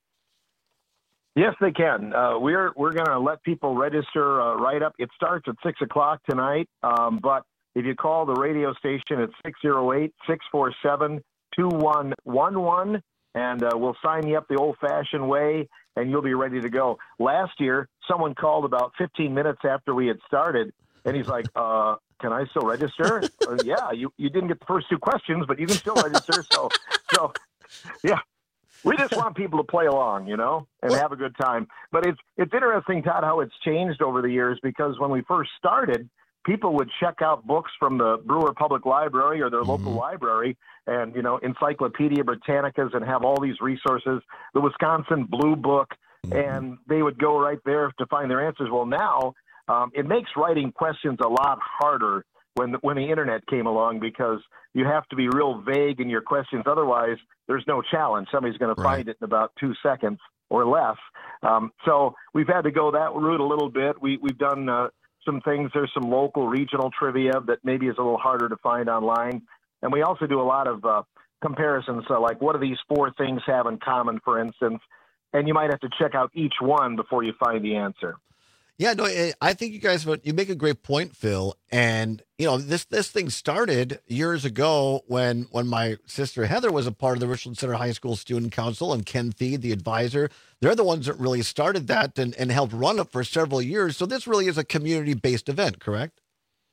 Yes, they can. Uh, we're we're going to let people register uh, right up. It starts at six o'clock tonight, um, but if you call the radio station at six oh eight, six four seven, two one one one, and uh, we'll sign you up the old-fashioned way, and you'll be ready to go. Last year, someone called about fifteen minutes after we had started, and he's like, uh, can I still register? uh, yeah, you, you didn't get the first two questions, but you can still register. So, so yeah. We just want people to play along, you know, and have a good time. But it's it's interesting, Todd, how it's changed over the years, because when we first started, people would check out books from the Brewer Public Library or their mm-hmm. local library and, you know, Encyclopedia Britannicas, and have all these resources, the Wisconsin Blue Book, mm-hmm. and they would go right there to find their answers. Well, now um, it makes writing questions a lot harder when the, when the internet came along, because you have to be real vague in your questions. Otherwise, there's no challenge. Somebody's going to find it in about two seconds or less. Um, so we've had to go that route a little bit. We, we've done uh, some things. There's some local regional trivia that maybe is a little harder to find online. And we also do a lot of uh, comparisons. So like, what do these four things have in common, for instance? And you might have to check out each one before you find the answer. Yeah, no, I think you guys, you make a great point, Phil. And, you know, this this thing started years ago when when my sister Heather was a part of the Richland Center High School Student Council, and Ken Thied, the advisor. They're the ones that really started that and, and helped run it for several years. So this really is a community-based event, correct?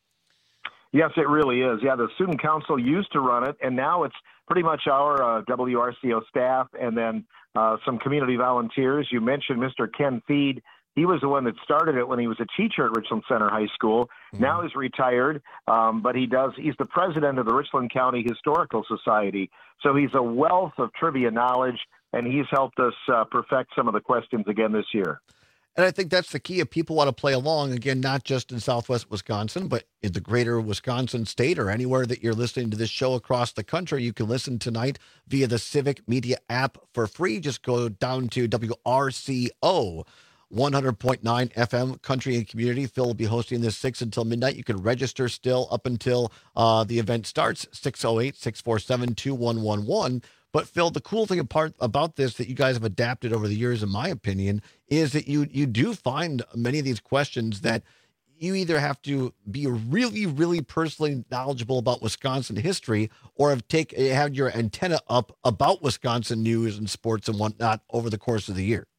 Yes, it really is. Yeah, the Student Council used to run it, and now it's pretty much our uh, W R C O staff and then uh, some community volunteers. You mentioned Mister Ken Thied. He was the one that started it when he was a teacher at Richland Center High School. Mm-hmm. Now he's retired, um, but he does. He's the president of the Richland County Historical Society. So he's a wealth of trivia knowledge, and he's helped us uh, perfect some of the questions again this year. And I think that's the key. If people want to play along, again, not just in Southwest Wisconsin, but in the greater Wisconsin state or anywhere that you're listening to this show across the country, you can listen tonight via the Civic Media app for free. Just go down to W R C O one hundred point nine F M Country and Community. Phil will be hosting this six until midnight. You can register still up until uh, the event starts, six oh eight, six four seven, two one one one. But Phil, the cool thing apart about this that you guys have adapted over the years, in my opinion, is that you you do find many of these questions that you either have to be really, really personally knowledgeable about Wisconsin history, or have take have your antenna up about Wisconsin news and sports and whatnot over the course of the year.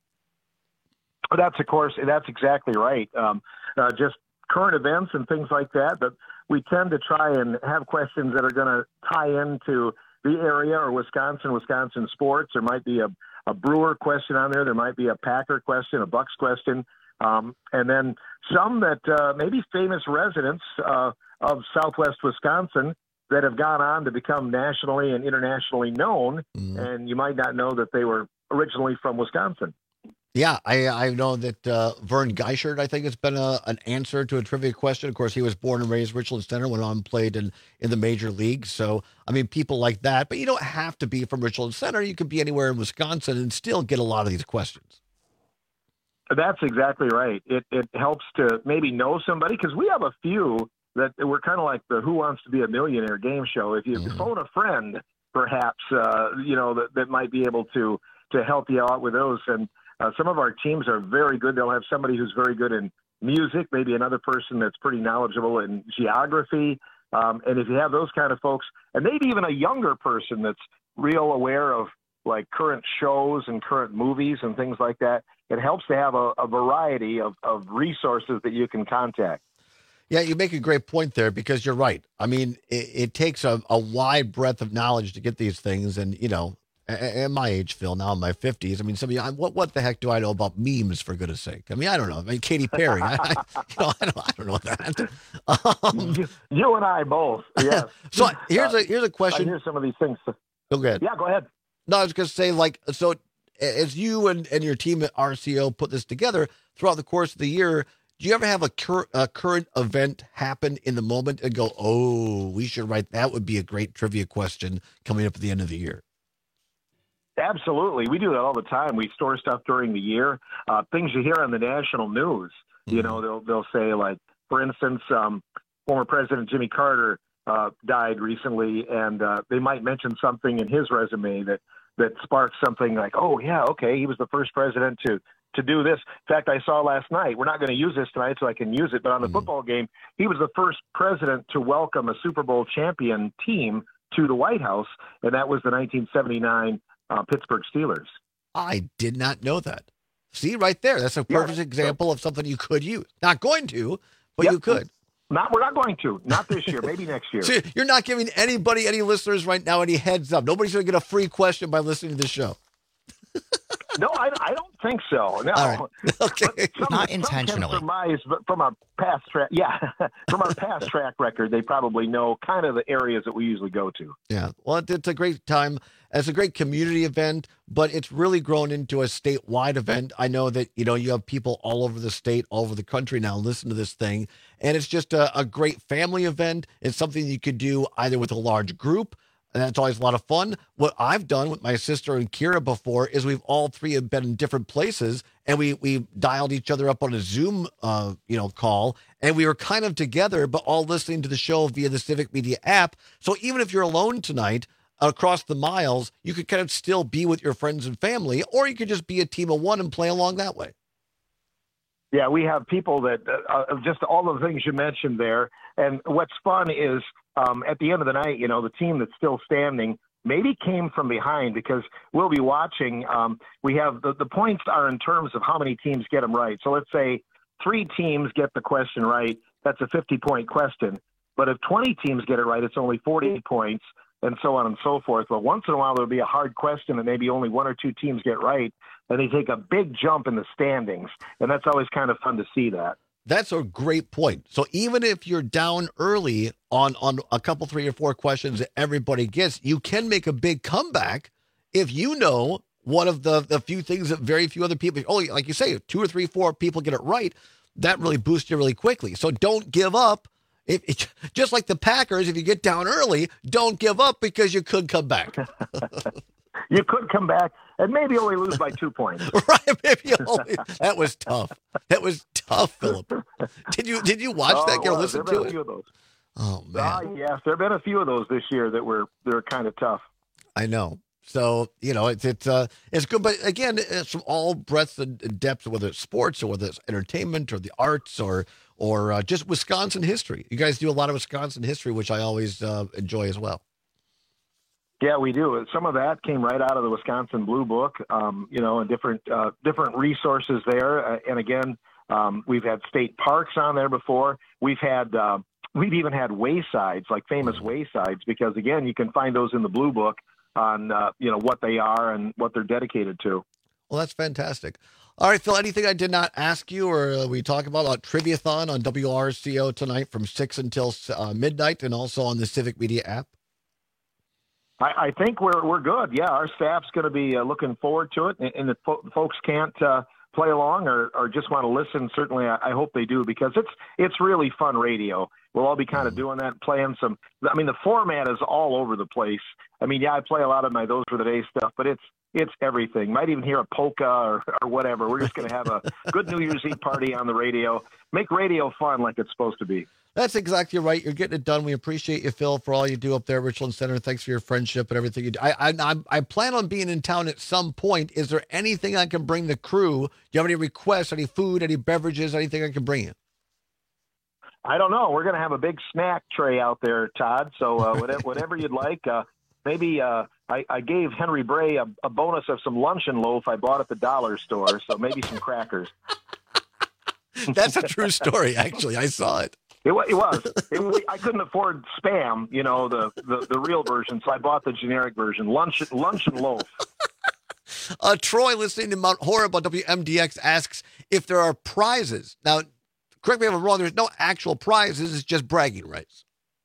That's of course, that's exactly right. Um, uh, just current events and things like that. But we tend to try and have questions that are going to tie into the area or Wisconsin, Wisconsin sports. There might be a, a Brewer question on there. There might be a Packer question, a Bucks question. Um, and then some that uh, maybe famous residents uh, of Southwest Wisconsin that have gone on to become nationally and internationally known, mm. and you might not know that they were originally from Wisconsin. Yeah, I I know that uh, Vern Geichert, I think, has been a, an answer to a trivia question. Of course, he was born and raised Richland Center, went on and played in, in the major leagues. So, I mean, people like that. But you don't have to be from Richland Center. You could be anywhere in Wisconsin and still get a lot of these questions. That's exactly right. It it helps to maybe know somebody, because we have a few that we're kind of like the Who Wants to Be a Millionaire game show. If you mm-hmm. phone a friend, perhaps, uh, you know, that, that might be able to, to help you out with those. And uh, some of our teams are very good. They'll have somebody who's very good in music, maybe another person that's pretty knowledgeable in geography. Um, and if you have those kind of folks, and maybe even a younger person that's real aware of like current shows and current movies and things like that, it helps to have a, a variety of, of resources that you can contact. Yeah, you make a great point there, because you're right. I mean, it, it takes a, a wide breadth of knowledge to get these things. And, you know, at my age, Phil, now in my fifties, I mean, some of you, what what the heck do I know about memes, for goodness sake? I mean, I don't know. I mean, Katy Perry, I, I, you know, I, don't, I don't know that. Um, you, you and I both, yes. So here's a here's a question. I hear some of these things. Go ahead. Yeah, go ahead. No, I was going to say, like, so as you and, and your team at R C O put this together throughout the course of the year, do you ever have a, cur- a current event happen in the moment and go, oh, we should write, that would be a great trivia question coming up at the end of the year? Absolutely. We do that all the time. We store stuff during the year, uh, things you hear on the national news. Mm-hmm. You know, they'll, they'll say, like, for instance, um, former President Jimmy Carter uh, died recently, and uh, they might mention something in his resume that, that sparks something like, oh, yeah, okay, he was the first president to to do this. In fact, I saw last night, we're not going to use this tonight so I can use it, but on the mm-hmm. football game, he was the first president to welcome a Super Bowl champion team to the White House, and that was the nineteen seventy-nine uh, Pittsburgh Steelers. I did not know that. See, right there, that's a perfect yeah. example of something you could use. Not going to, but yep. you could. Not, we're not going to. Not this year. Maybe next year. So you're not giving anybody, any listeners right now, any heads up. Nobody's going to get a free question by listening to this show. No, I, I don't think so. No. All right. Okay. Some, not some intentionally. Can surmise, but from our past track, yeah, from our past track record, they probably know kind of the areas that we usually go to. Yeah. Well, it's a great time. It's a great community event, but it's really grown into a statewide event. I know that, you know, you have people all over the state, all over the country now listen to this thing, and it's just a, a great family event. It's something you could do either with a large group, and that's always a lot of fun. What I've done with my sister and Kira before is we've all three have been in different places, and we we dialed each other up on a Zoom, uh, you know, call, and we were kind of together, but all listening to the show via the Civic Media app. So even if you're alone tonight across the miles, you could kind of still be with your friends and family, or you could just be a team of one and play along that way. Yeah, we have people that uh, just all the things you mentioned there. And what's fun is um, at the end of the night, you know, the team that's still standing maybe came from behind, because we'll be watching. Um, we have the, the points are in terms of how many teams get them right. So let's say three teams get the question right. That's a fifty-point question. But if twenty teams get it right, it's only forty points, and so on and so forth. But once in a while, there'll be a hard question and maybe only one or two teams get right, and they take a big jump in the standings. And that's always kind of fun to see that. That's a great point. So even if you're down early on, on a couple, three or four questions that everybody gets, you can make a big comeback if you know one of the, the few things that very few other people, oh, like you say, two or three, four people get it right. That really boosts you really quickly. So don't give up. If, it, just like the Packers, if you get down early, don't give up, because you could come back. You could come back. and maybe only lose by two points. Right? Maybe only. That was tough. That was tough, Philip. Did you did you watch oh, that game or well, listen there to been it? A few of those. Oh man. Uh, yes, there have been a few of those this year that were they're kind of tough. I know. So, you know, it's it's uh, it's good. But again, it's from all breadths and depths, whether it's sports or whether it's entertainment or the arts or or uh, just Wisconsin history. You guys do a lot of Wisconsin history, which I always uh, enjoy as well. Yeah, we do. Some of that came right out of the Wisconsin Blue Book, um, you know, and different uh, different resources there. Uh, and again, um, we've had state parks on there before. We've had uh, we've even had waysides, like famous waysides, because again, you can find those in the Blue Book on uh, you know what they are and what they're dedicated to. Well, that's fantastic. All right, Phil, anything I did not ask you or uh, we talk about on Triviathon on W R C O tonight from six until uh, midnight and also on the Civic Media app? I, I think we're we're good. Yeah, our staff's going to be uh, looking forward to it. And, and if fo- folks can't uh, play along or, or just want to listen, certainly I, I hope they do, because it's it's really fun radio. We'll all be kind of doing that, playing some. I mean, the format is all over the place. I mean, yeah, I play a lot of my Those Were the Days stuff, but it's it's everything. Might even hear a polka or, or whatever. We're just going to have a good New Year's Eve party on the radio. Make radio fun like it's supposed to be. That's exactly right. You're getting it done. We appreciate you, Phil, for all you do up there at Richland Center. Thanks for your friendship and everything you do. I, I, I plan on being in town at some point. Is there anything I can bring the crew? Do you have any requests, any food, any beverages, anything I can bring you? I don't know. We're going to have a big snack tray out there, Todd. So uh, whatever, whatever you'd like. Uh, maybe uh, I, I gave Henry Bray a, a bonus of some luncheon loaf I bought at the dollar store. So maybe some crackers. That's a true story, actually. I saw it. It, it was. It was. I couldn't afford Spam, you know, the, the, the real version, so I bought the generic version, lunch lunch and loaf. Uh, Troy, listening to Mount Horeb on W M D X, asks if there are prizes. Now, correct me if I'm wrong, there's no actual prizes, it's just bragging rights.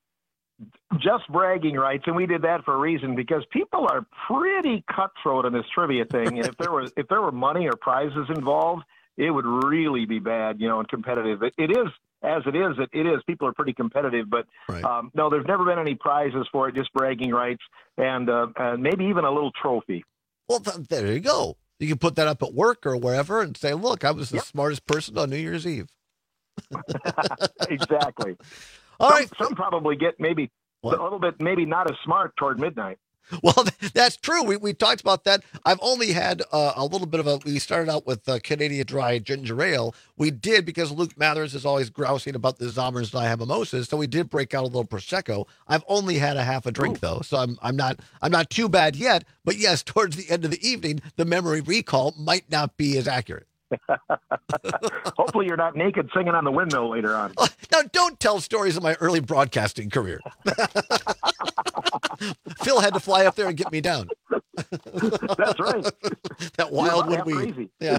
Just bragging rights, and we did that for a reason, because people are pretty cutthroat on this trivia thing, and if there was if there were money or prizes involved, it would really be bad, you know, and competitive. It, it is. As it is, it, it is. People are pretty competitive, but right. um, no, there's never been any prizes for it, just bragging rights and, uh, and maybe even a little trophy. Well, th- there you go. You can put that up at work or wherever and say, look, I was the yep. smartest person on New Year's Eve. Exactly. All some, right. Some probably get maybe what? a little bit, maybe not as smart toward midnight. Well, that's true. We we talked about that. I've only had uh, a little bit of a, we started out with uh, Canadian Dry Ginger Ale. We did, because Luke Mathers is always grousing about the Zommers and I have mimosas, so we did break out a little Prosecco. I've only had a half a drink, Ooh. though, so I'm I'm not I'm not too bad yet. But yes, towards the end of the evening, the memory recall might not be as accurate. Hopefully you're not naked singing on the windmill later on. Oh, now, don't tell stories of my early broadcasting career. Phil had to fly up there and get me down. That's right. That wildwood weed. Yeah.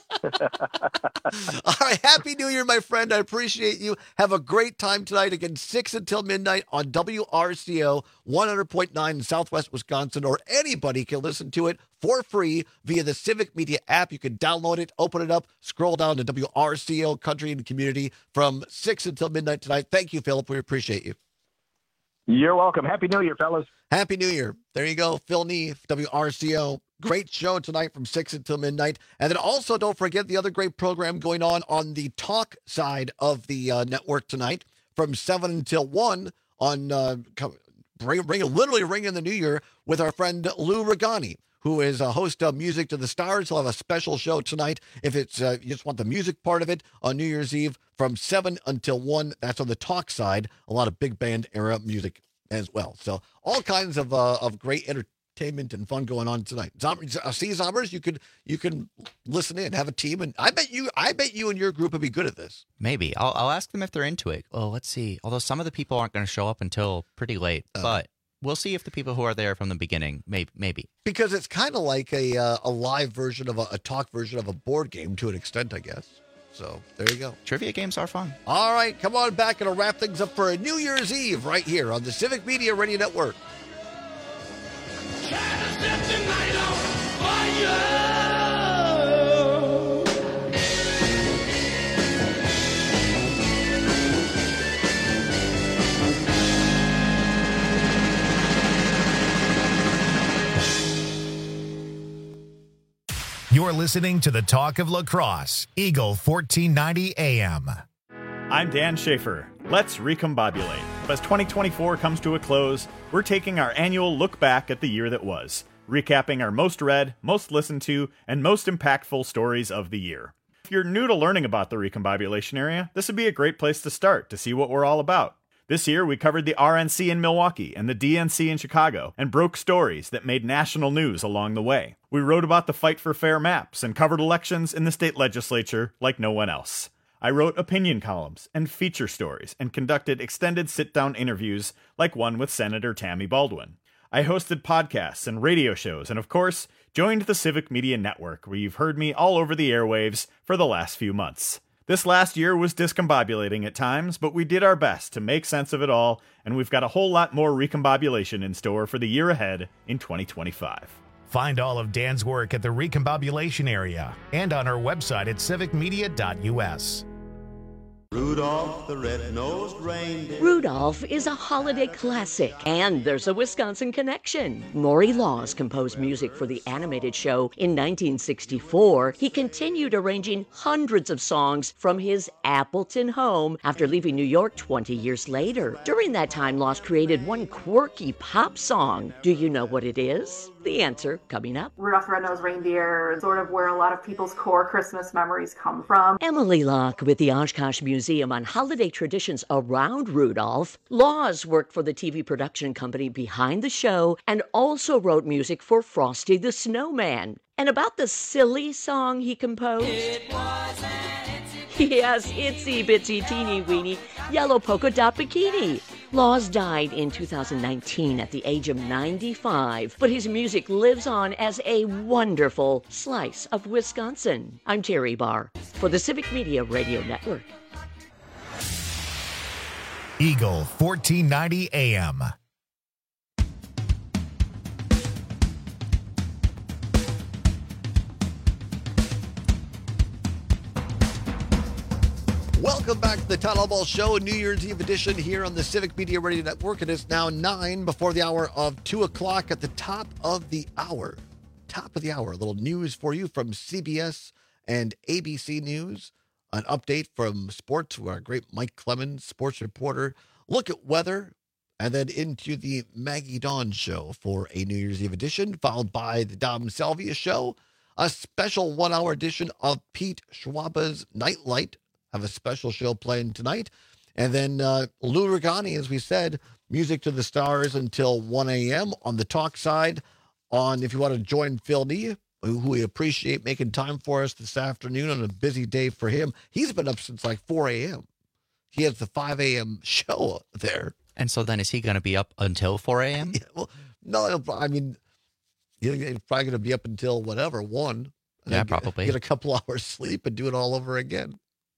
All right. Happy New Year, my friend. I appreciate you. Have a great time tonight. Again, six until midnight on W R C O one hundred point nine in Southwest Wisconsin, or anybody can listen to it for free via the Civic Media app. You can download it, open it up, scroll down to W R C O Country and Community from six until midnight tonight. Thank you, Philip. We appreciate you. You're welcome. Happy New Year, fellas. Happy New Year. There you go. Phil Neef, W R C O. Great show tonight from six until midnight. And then also don't forget the other great program going on on the talk side of the uh, network tonight from seven until one on uh, bring, bring, literally ringing the new year with our friend Lou Regani, who is a host of Music to the Stars. He'll have a special show tonight. If it's uh, you just want the music part of it on New Year's Eve from seven until one. That's on the talk side. A lot of big band era music as well. So all kinds of uh, of great entertainment and fun going on tonight. Zombers, uh, see Zombers, you could you can listen in, have a team, and I bet you I bet you and your group would be good at this. Maybe I'll I'll ask them if they're into it. Oh, let's see. Although some of the people aren't going to show up until pretty late, uh, but. We'll see if the people who are there from the beginning, maybe. maybe. Because it's kind of like a uh, a live version of a, a talk version of a board game to an extent, I guess. So there you go. Trivia games are fun. All right, come on back and I'll wrap things up for a New Year's Eve right here on the Civic Media Radio Network. You're listening to the Talk of Lacrosse, Eagle fourteen ninety A M. I'm Dan Schaefer. Let's recombobulate. As twenty twenty-four comes to a close, we're taking our annual look back at the year that was, recapping our most read, most listened to, and most impactful stories of the year. If you're new to learning about the recombobulation area, this would be a great place to start to see what we're all about. This year, we covered the R N C in Milwaukee and the D N C in Chicago and broke stories that made national news along the way. We wrote about the fight for fair maps and covered elections in the state legislature like no one else. I wrote opinion columns and feature stories and conducted extended sit-down interviews like one with Senator Tammy Baldwin. I hosted podcasts and radio shows and, of course, joined the Civic Media Network, where you've heard me all over the airwaves for the last few months. This last year was discombobulating at times, but we did our best to make sense of it all, and we've got a whole lot more recombobulation in store for the year ahead in twenty twenty-five. Find all of Dan's work at the recombobulation area and on our website at civic media dot U S. Rudolph the red-nosed reindeer. Rudolph is a holiday classic, and there's a Wisconsin connection. Maury Laws composed music for the animated show in nineteen sixty-four. He continued arranging hundreds of songs from his Appleton home after leaving New York twenty years later. During that time, Laws created one quirky pop song. Do you know what it is? The answer coming up. Rudolph the Red-Nosed Reindeer is sort of where a lot of people's core Christmas memories come from. Emily Locke with the Oshkosh Museum on holiday traditions around Rudolph. Laws worked for the T V production company behind the show and also wrote music for Frosty the Snowman. And about the silly song he composed? It was an itsy Yes, itsy bitsy teeny weeny yellow polka dot bikini. Laws died in two thousand nineteen at the age of ninety-five, but his music lives on as a wonderful slice of Wisconsin. I'm Terry Barr for the Civic Media Radio Network. Eagle fourteen ninety A M. Welcome back to the Town Hall Ball Show, New Year's Eve edition here on the Civic Media Radio Network. It is now nine before the hour of two o'clock. At the top of the hour, top of the hour, a little news for you from C B S and A B C News. An update from sports with our great Mike Clemens, sports reporter. Look at weather, and then into the Maggie Dawn Show for a New Year's Eve edition, followed by the Dom Salvia Show, a special one-hour edition of Pete Schwaba's Nightlight. Have a special show playing tonight. And then uh, Lou Regani, as we said, Music to the Stars until one a.m. on the talk side. On if you want to join Phil Nee, who we appreciate making time for us this afternoon on a busy day for him. He's been up since like four a.m. He has the five a.m. show there. And so then is he going to be up until four a.m.? Yeah, well, no, I mean, he's probably going to be up until whatever, one. Yeah, probably. Get a couple hours sleep and do it all over again.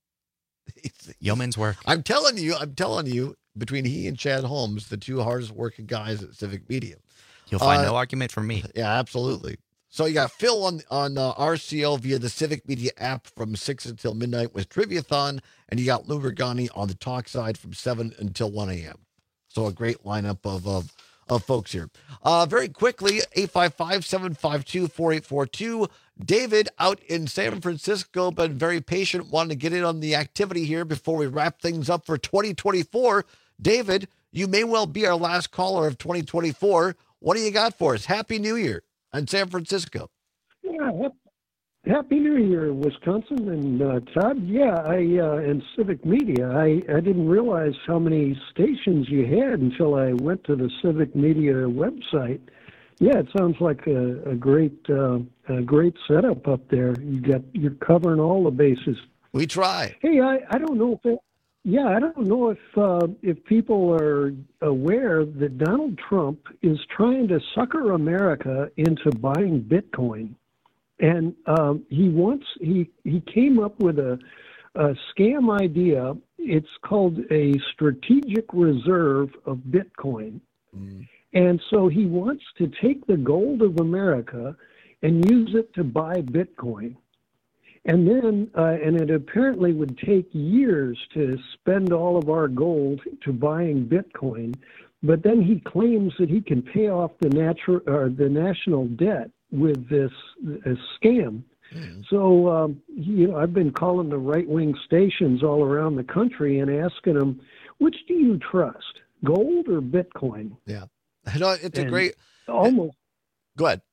Yeoman's work. I'm telling you, I'm telling you, between he and Chad Holmes, the two hardest working guys at Civic Media. You'll find uh, no argument from me. Yeah, absolutely. So you got Phil on on uh, R C O via the Civic Media app from six until midnight with Triviathon, and you got Lou Regani on the talk side from seven until one a.m. So a great lineup of of, of folks here. Uh, very quickly, eight five five, seven five two, four eight four two. David out in San Francisco, been very patient, wanting to get in on the activity here before we wrap things up for twenty twenty-four. David, you may well be our last caller of twenty twenty-four. What do you got for us? Happy New Year in San Francisco. Yeah, Happy New Year, Wisconsin. And uh, Todd, yeah, I uh, and Civic Media, I, I didn't realize how many stations you had until I went to the Civic Media website. Yeah, it sounds like a, a great uh, a great setup up there. You got you're covering all the bases. We try. Hey, I, I don't know if it, yeah, I don't know if uh, if people are aware that Donald Trump is trying to sucker America into buying Bitcoin, and um, he wants he he came up with a, a scam idea. It's called a strategic reserve of Bitcoin. Mm. And so he wants to take the gold of America and use it to buy Bitcoin. And then, uh, and it apparently would take years to spend all of our gold to buying Bitcoin. But then he claims that he can pay off the natural or the national debt with this, this scam. So, um, you know, I've been calling the right-wing stations all around the country and asking them, which do you trust, gold or Bitcoin? Yeah. No, it's And a great... Almost. Go ahead.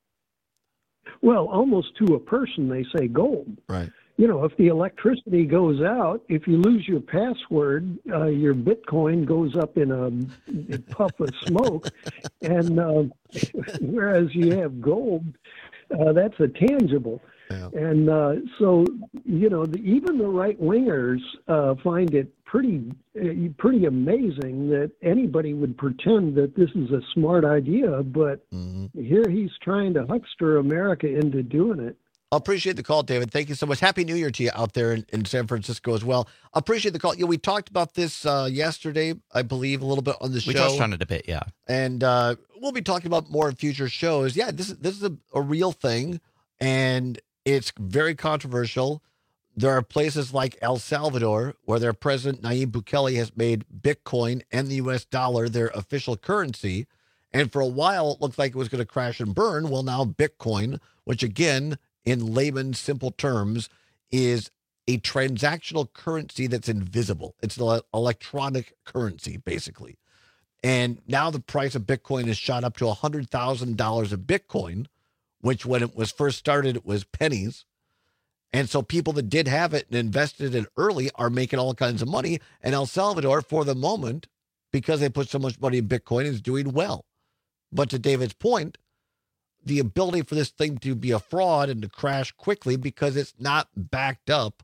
Well, almost to a person, they say gold. Right. You know, if the electricity goes out, if you lose your password, uh, your Bitcoin goes up in a, a puff of smoke. And uh, whereas you have gold, uh, that's a tangible. Yeah. And uh, so, you know, the, even the right-wingers uh, find it pretty uh, pretty amazing that anybody would pretend that this is a smart idea, but mm-hmm. here he's trying to huckster America into doing it. I appreciate the call, David. Thank you so much. Happy New Year to you out there in, in San Francisco as well. I appreciate the call. You know, we talked about this uh, yesterday, I believe, a little bit on the show. We touched on it a bit, yeah. And uh, we'll be talking about more in future shows. Yeah, this is this is a, a real thing, and it's very controversial. There are places like El Salvador where their president, Nayib Bukele, has made Bitcoin and the U S dollar their official currency. And for a while, it looked like it was going to crash and burn. Well, now Bitcoin, which again, in layman's simple terms, is a transactional currency that's invisible. It's an electronic currency, basically. And now the price of Bitcoin has shot up to one hundred thousand dollars of Bitcoin, which when it was first started, it was pennies. And so people that did have it and invested in it early are making all kinds of money. And El Salvador, for the moment, because they put so much money in Bitcoin, is doing well. But to David's point, the ability for this thing to be a fraud and to crash quickly because it's not backed up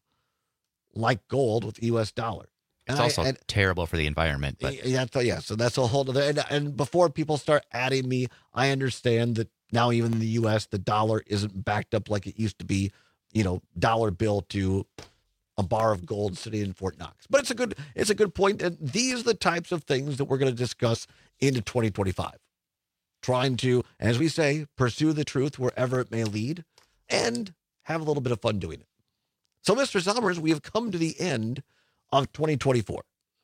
like gold with the U S dollar. And it's also I, and, terrible for the environment. But yeah, yeah, so that's a whole other. And, and before people start adding me, I understand that now even in the U S, the dollar isn't backed up like it used to be, you know, dollar bill to a bar of gold sitting in Fort Knox. But it's a good, it's a good point. And these are the types of things that we're going to discuss into twenty twenty-five. Trying to, as we say, pursue the truth wherever it may lead and have a little bit of fun doing it. So, Mister Somers, we have come to the end of twenty twenty-four.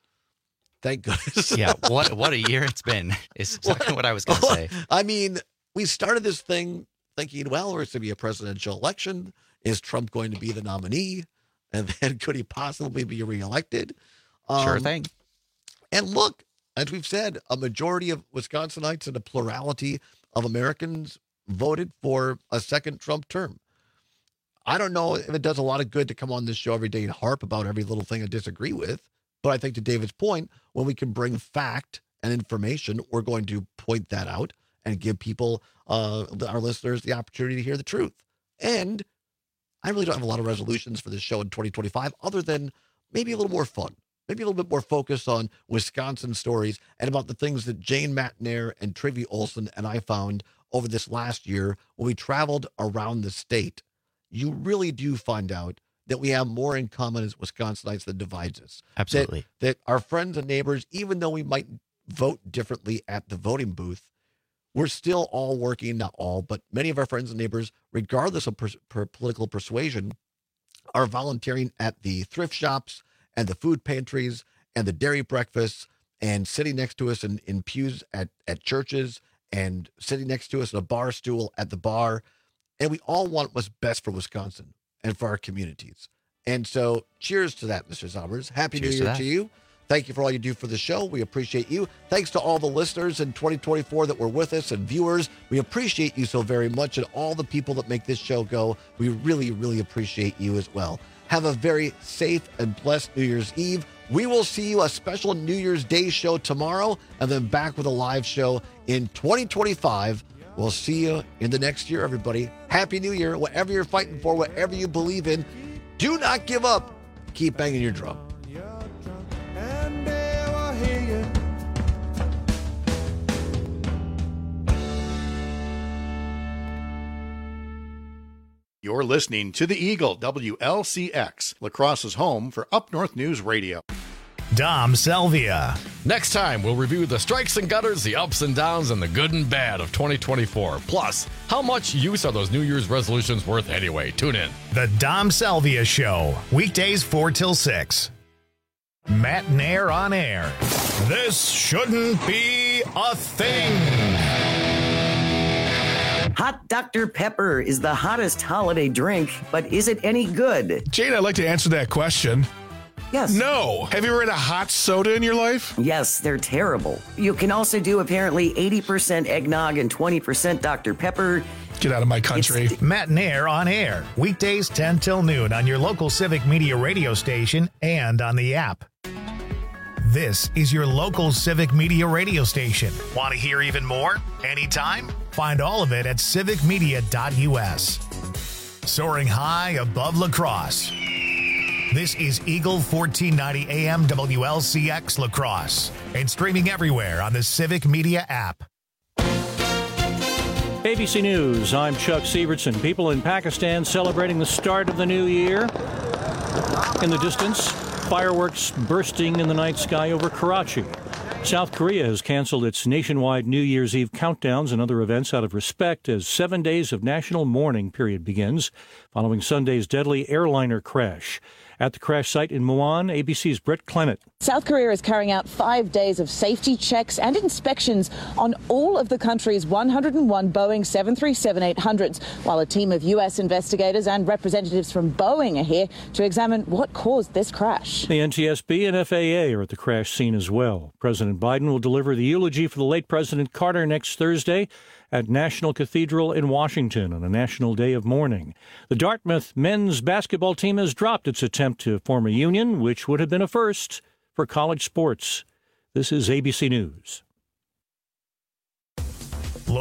Thank goodness. Yeah, what what a year it's been is exactly what I was going to say. I mean, we started this thing thinking, well, there's going to be a presidential election. Is Trump going to be the nominee? And then could he possibly be reelected? Um, sure thing. And look, as we've said, a majority of Wisconsinites and a plurality of Americans voted for a second Trump term. I don't know if it does a lot of good to come on this show every day and harp about every little thing I disagree with. But I think to David's point, when we can bring fact and information, we're going to point that out and give people, uh, our listeners, the opportunity to hear the truth. And I really don't have a lot of resolutions for this show in twenty twenty-five other than maybe a little more fun. Maybe a little bit more focus on Wisconsin stories and about the things that Jane Matnair and Trivy Olson and I found over this last year when we traveled around the state. You really do find out that we have more in common as Wisconsinites than divides us. Absolutely. That, that our friends and neighbors, even though we might vote differently at the voting booth, we're still all working, not all, but many of our friends and neighbors, regardless of per, per political persuasion, are volunteering at the thrift shops and the food pantries and the dairy breakfasts and sitting next to us in, in pews at, at churches and sitting next to us in a bar stool at the bar. And we all want what's best for Wisconsin and for our communities. And so cheers to that, Mister Somers. Happy Cheers New Year to, to you. Thank you for all you do for the show. We appreciate you. Thanks to all the listeners in twenty twenty-four that were with us and viewers. We appreciate you so very much, and all the people that make this show go. We really, really appreciate you as well. Have a very safe and blessed New Year's Eve. We will see you a special New Year's Day show tomorrow, and then back with a live show in twenty twenty-five. We'll see you in the next year, everybody. Happy New Year. Whatever you're fighting for, whatever you believe in, do not give up. Keep banging your drum. You're listening to The Eagle, W L C X, La Crosse's home for Up North News Radio. Dom Salvia. Next time, we'll review the strikes and gutters, the ups and downs, and the good and bad of twenty twenty-four. Plus, how much use are those New Year's resolutions worth anyway? Tune in. The Dom Salvia Show, weekdays four till six. Matt Nair on air. This shouldn't be a thing. Hot Doctor Pepper is the hottest holiday drink, but is it any good? Jane, I'd like to answer that question. Yes. No. Have you ever had a hot soda in your life? Yes, they're terrible. You can also do apparently eighty percent eggnog and twenty percent Doctor Pepper. Get out of my country. It's Matt and Air on air. Weekdays ten till noon on your local Civic Media radio station and on the app. This is your local Civic Media radio station. Want to hear even more? Anytime? Find all of it at civic media dot u s. Soaring high above La Crosse. This is Eagle fourteen ninety A M W L C X La Crosse and streaming everywhere on the Civic Media app. A B C News, I'm Chuck Sievertson. People in Pakistan celebrating the start of the new year. In the distance, fireworks bursting in the night sky over Karachi. South Korea has canceled its nationwide New Year's Eve countdowns and other events out of respect as seven days of national mourning period begins following Sunday's deadly airliner crash. At the crash site in Muan, A B C's Brett Clement. South Korea is carrying out five days of safety checks and inspections on all of the country's one hundred one Boeing seven thirty-seven eight hundreds, while a team of U S investigators and representatives from Boeing are here to examine what caused this crash. The N T S B and F A A are at the crash scene as well. President Biden will deliver the eulogy for the late President Carter next Thursday at National Cathedral in Washington on a national day of mourning. The Dartmouth men's basketball team has dropped its attempt to form a union, which would have been a first for college sports. This is A B C News.